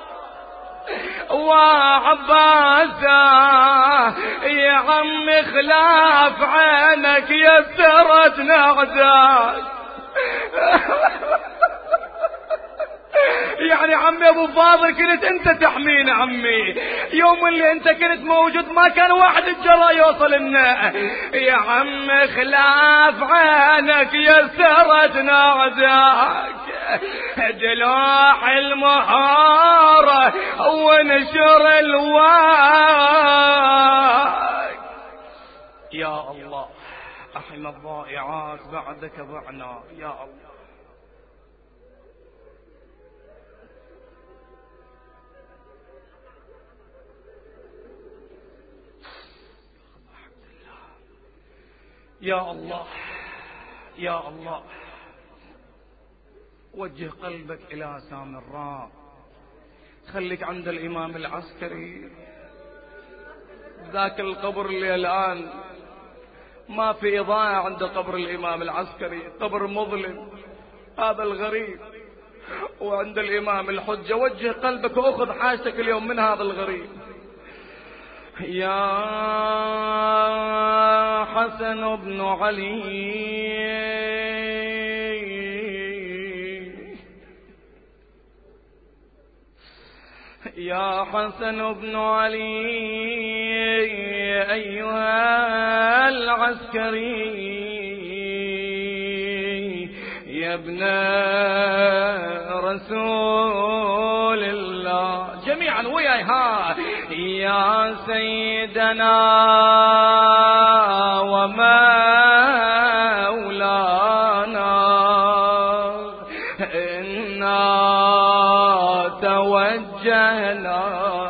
وعباسا، يا عم خلاف عينك يسرت نعداك. يعني عمي ابو فاضل كنت انت تحمينا عمي، يوم اللي انت كنت موجود ما كان واحد الجرى يوصل لنا. يا عم خلاف عينك يسرت نعداك، جلاح المهارة ونشر الواق. يا الله احنا الضائعات بعدك ضعنا يا الله. يا الله يا الله، وجه قلبك إلى سامراء، خليك عند الإمام العسكري، ذاك القبر اللي الآن ما في إضاءة عند قبر الإمام العسكري، قبر مظلم هذا الغريب، وعند الإمام الحجة. وجه قلبك وأخذ حاجتك اليوم من هذا الغريب. يا حسن بن علي، يا حسن بن علي أيها العسكري، يا ابن رسول الله، جميعا وياي ها. يا سيدنا ومولانا، إنا توجهنا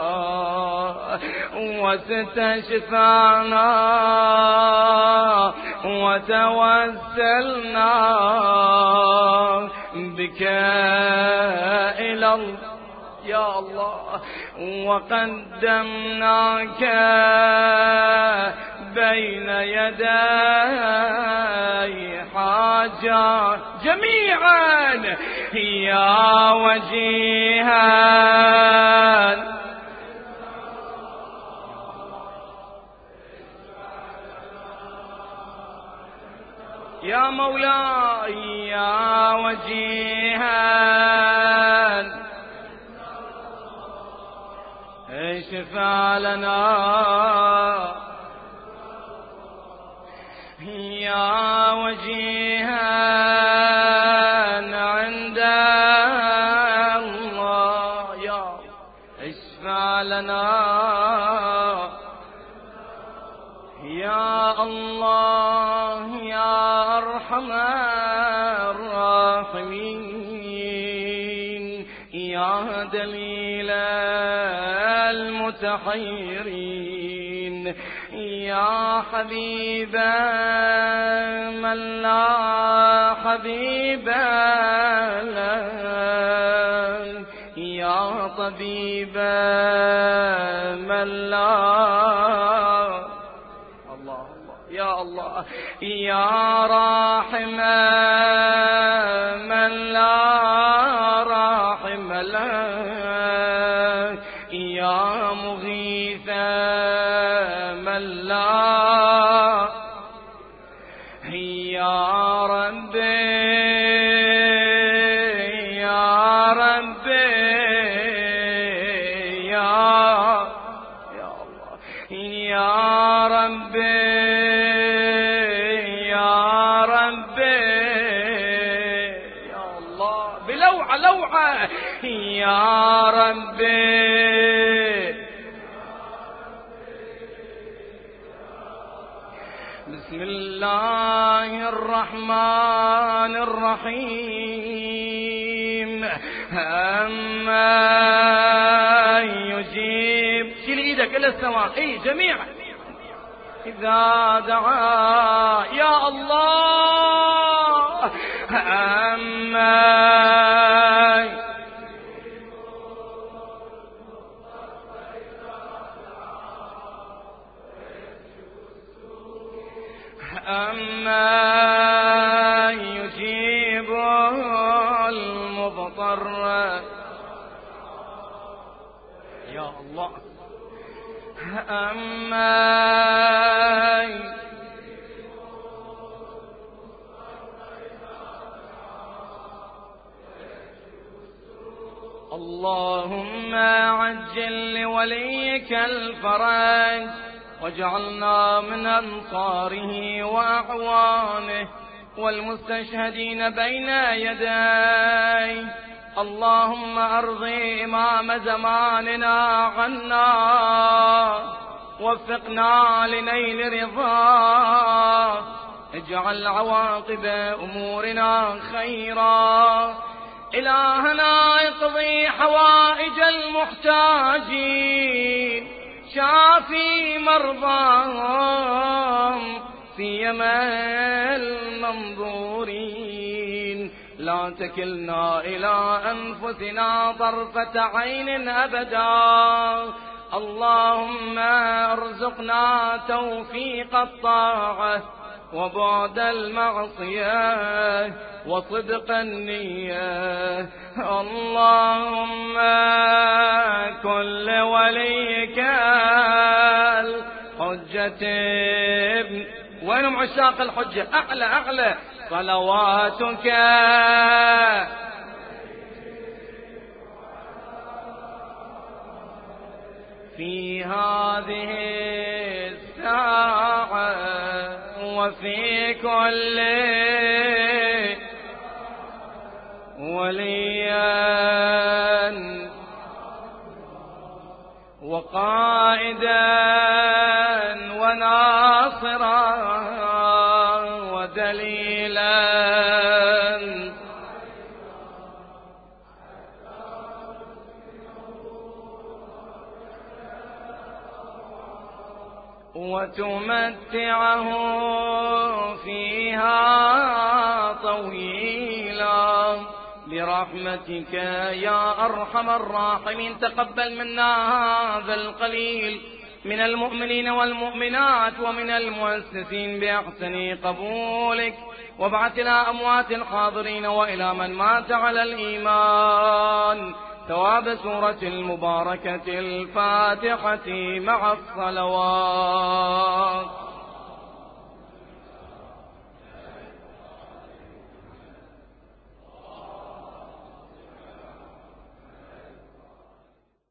واستشفعنا وتوسلنا بك إلى الله يا الله، وقدمناك بين يدي حاجات جميعا يا وجيها. يا مولاي يا وجيها اشفع لنا، يا وجيها عند الله، يا اشفع لنا يا الله يا أرحم الراحمين، يا دليل المتحيرين، يا حبيب من لا حبيب له، يا طبيب من لا، الله الله يا الله، يا راحم من لا راحم له، يا مغيث من لا لوعة لوعة. يا ربي بسم الله الرحمن الرحيم. أما يجيب، شيل ايدك الى السماء، اي جميعا، إذا دعا يا الله. أما أما يجيب المضطر يا الله. أما اللهم عجل لوليك الفرج واجعلنا من أنصاره وأعوانه والمستشهدين بين يديه. اللهم أرضي إمام زماننا عنا وفقنا لنيل رضاه. اجعل عواقب أمورنا خيرا. إلهنا اقضي حوائج المحتاجين، شافي مرضاهم سيما المنظورين. لا تكلنا إلى أنفسنا طرفة عين أبدا. اللهم ارزقنا توفيق الطاعة وبعد المعصية وصدق النية. اللهم كل وليك الحجة ابن، وينهم عشاق الحجة؟ أعلى أعلى صلواتك في هذه الساعة وفي كل وليا وقائدا وناصرا ودليلا. وتمتعه فيها طويلا برحمتك يا أرحم الراحمين. تقبل منا هذا القليل من المؤمنين والمؤمنات ومن المؤسسين بأحسن قبولك، وابعث إلى أموات الحاضرين وإلى من مات على الإيمان ثواب سورة المباركة الفاتحة مع الصلوات.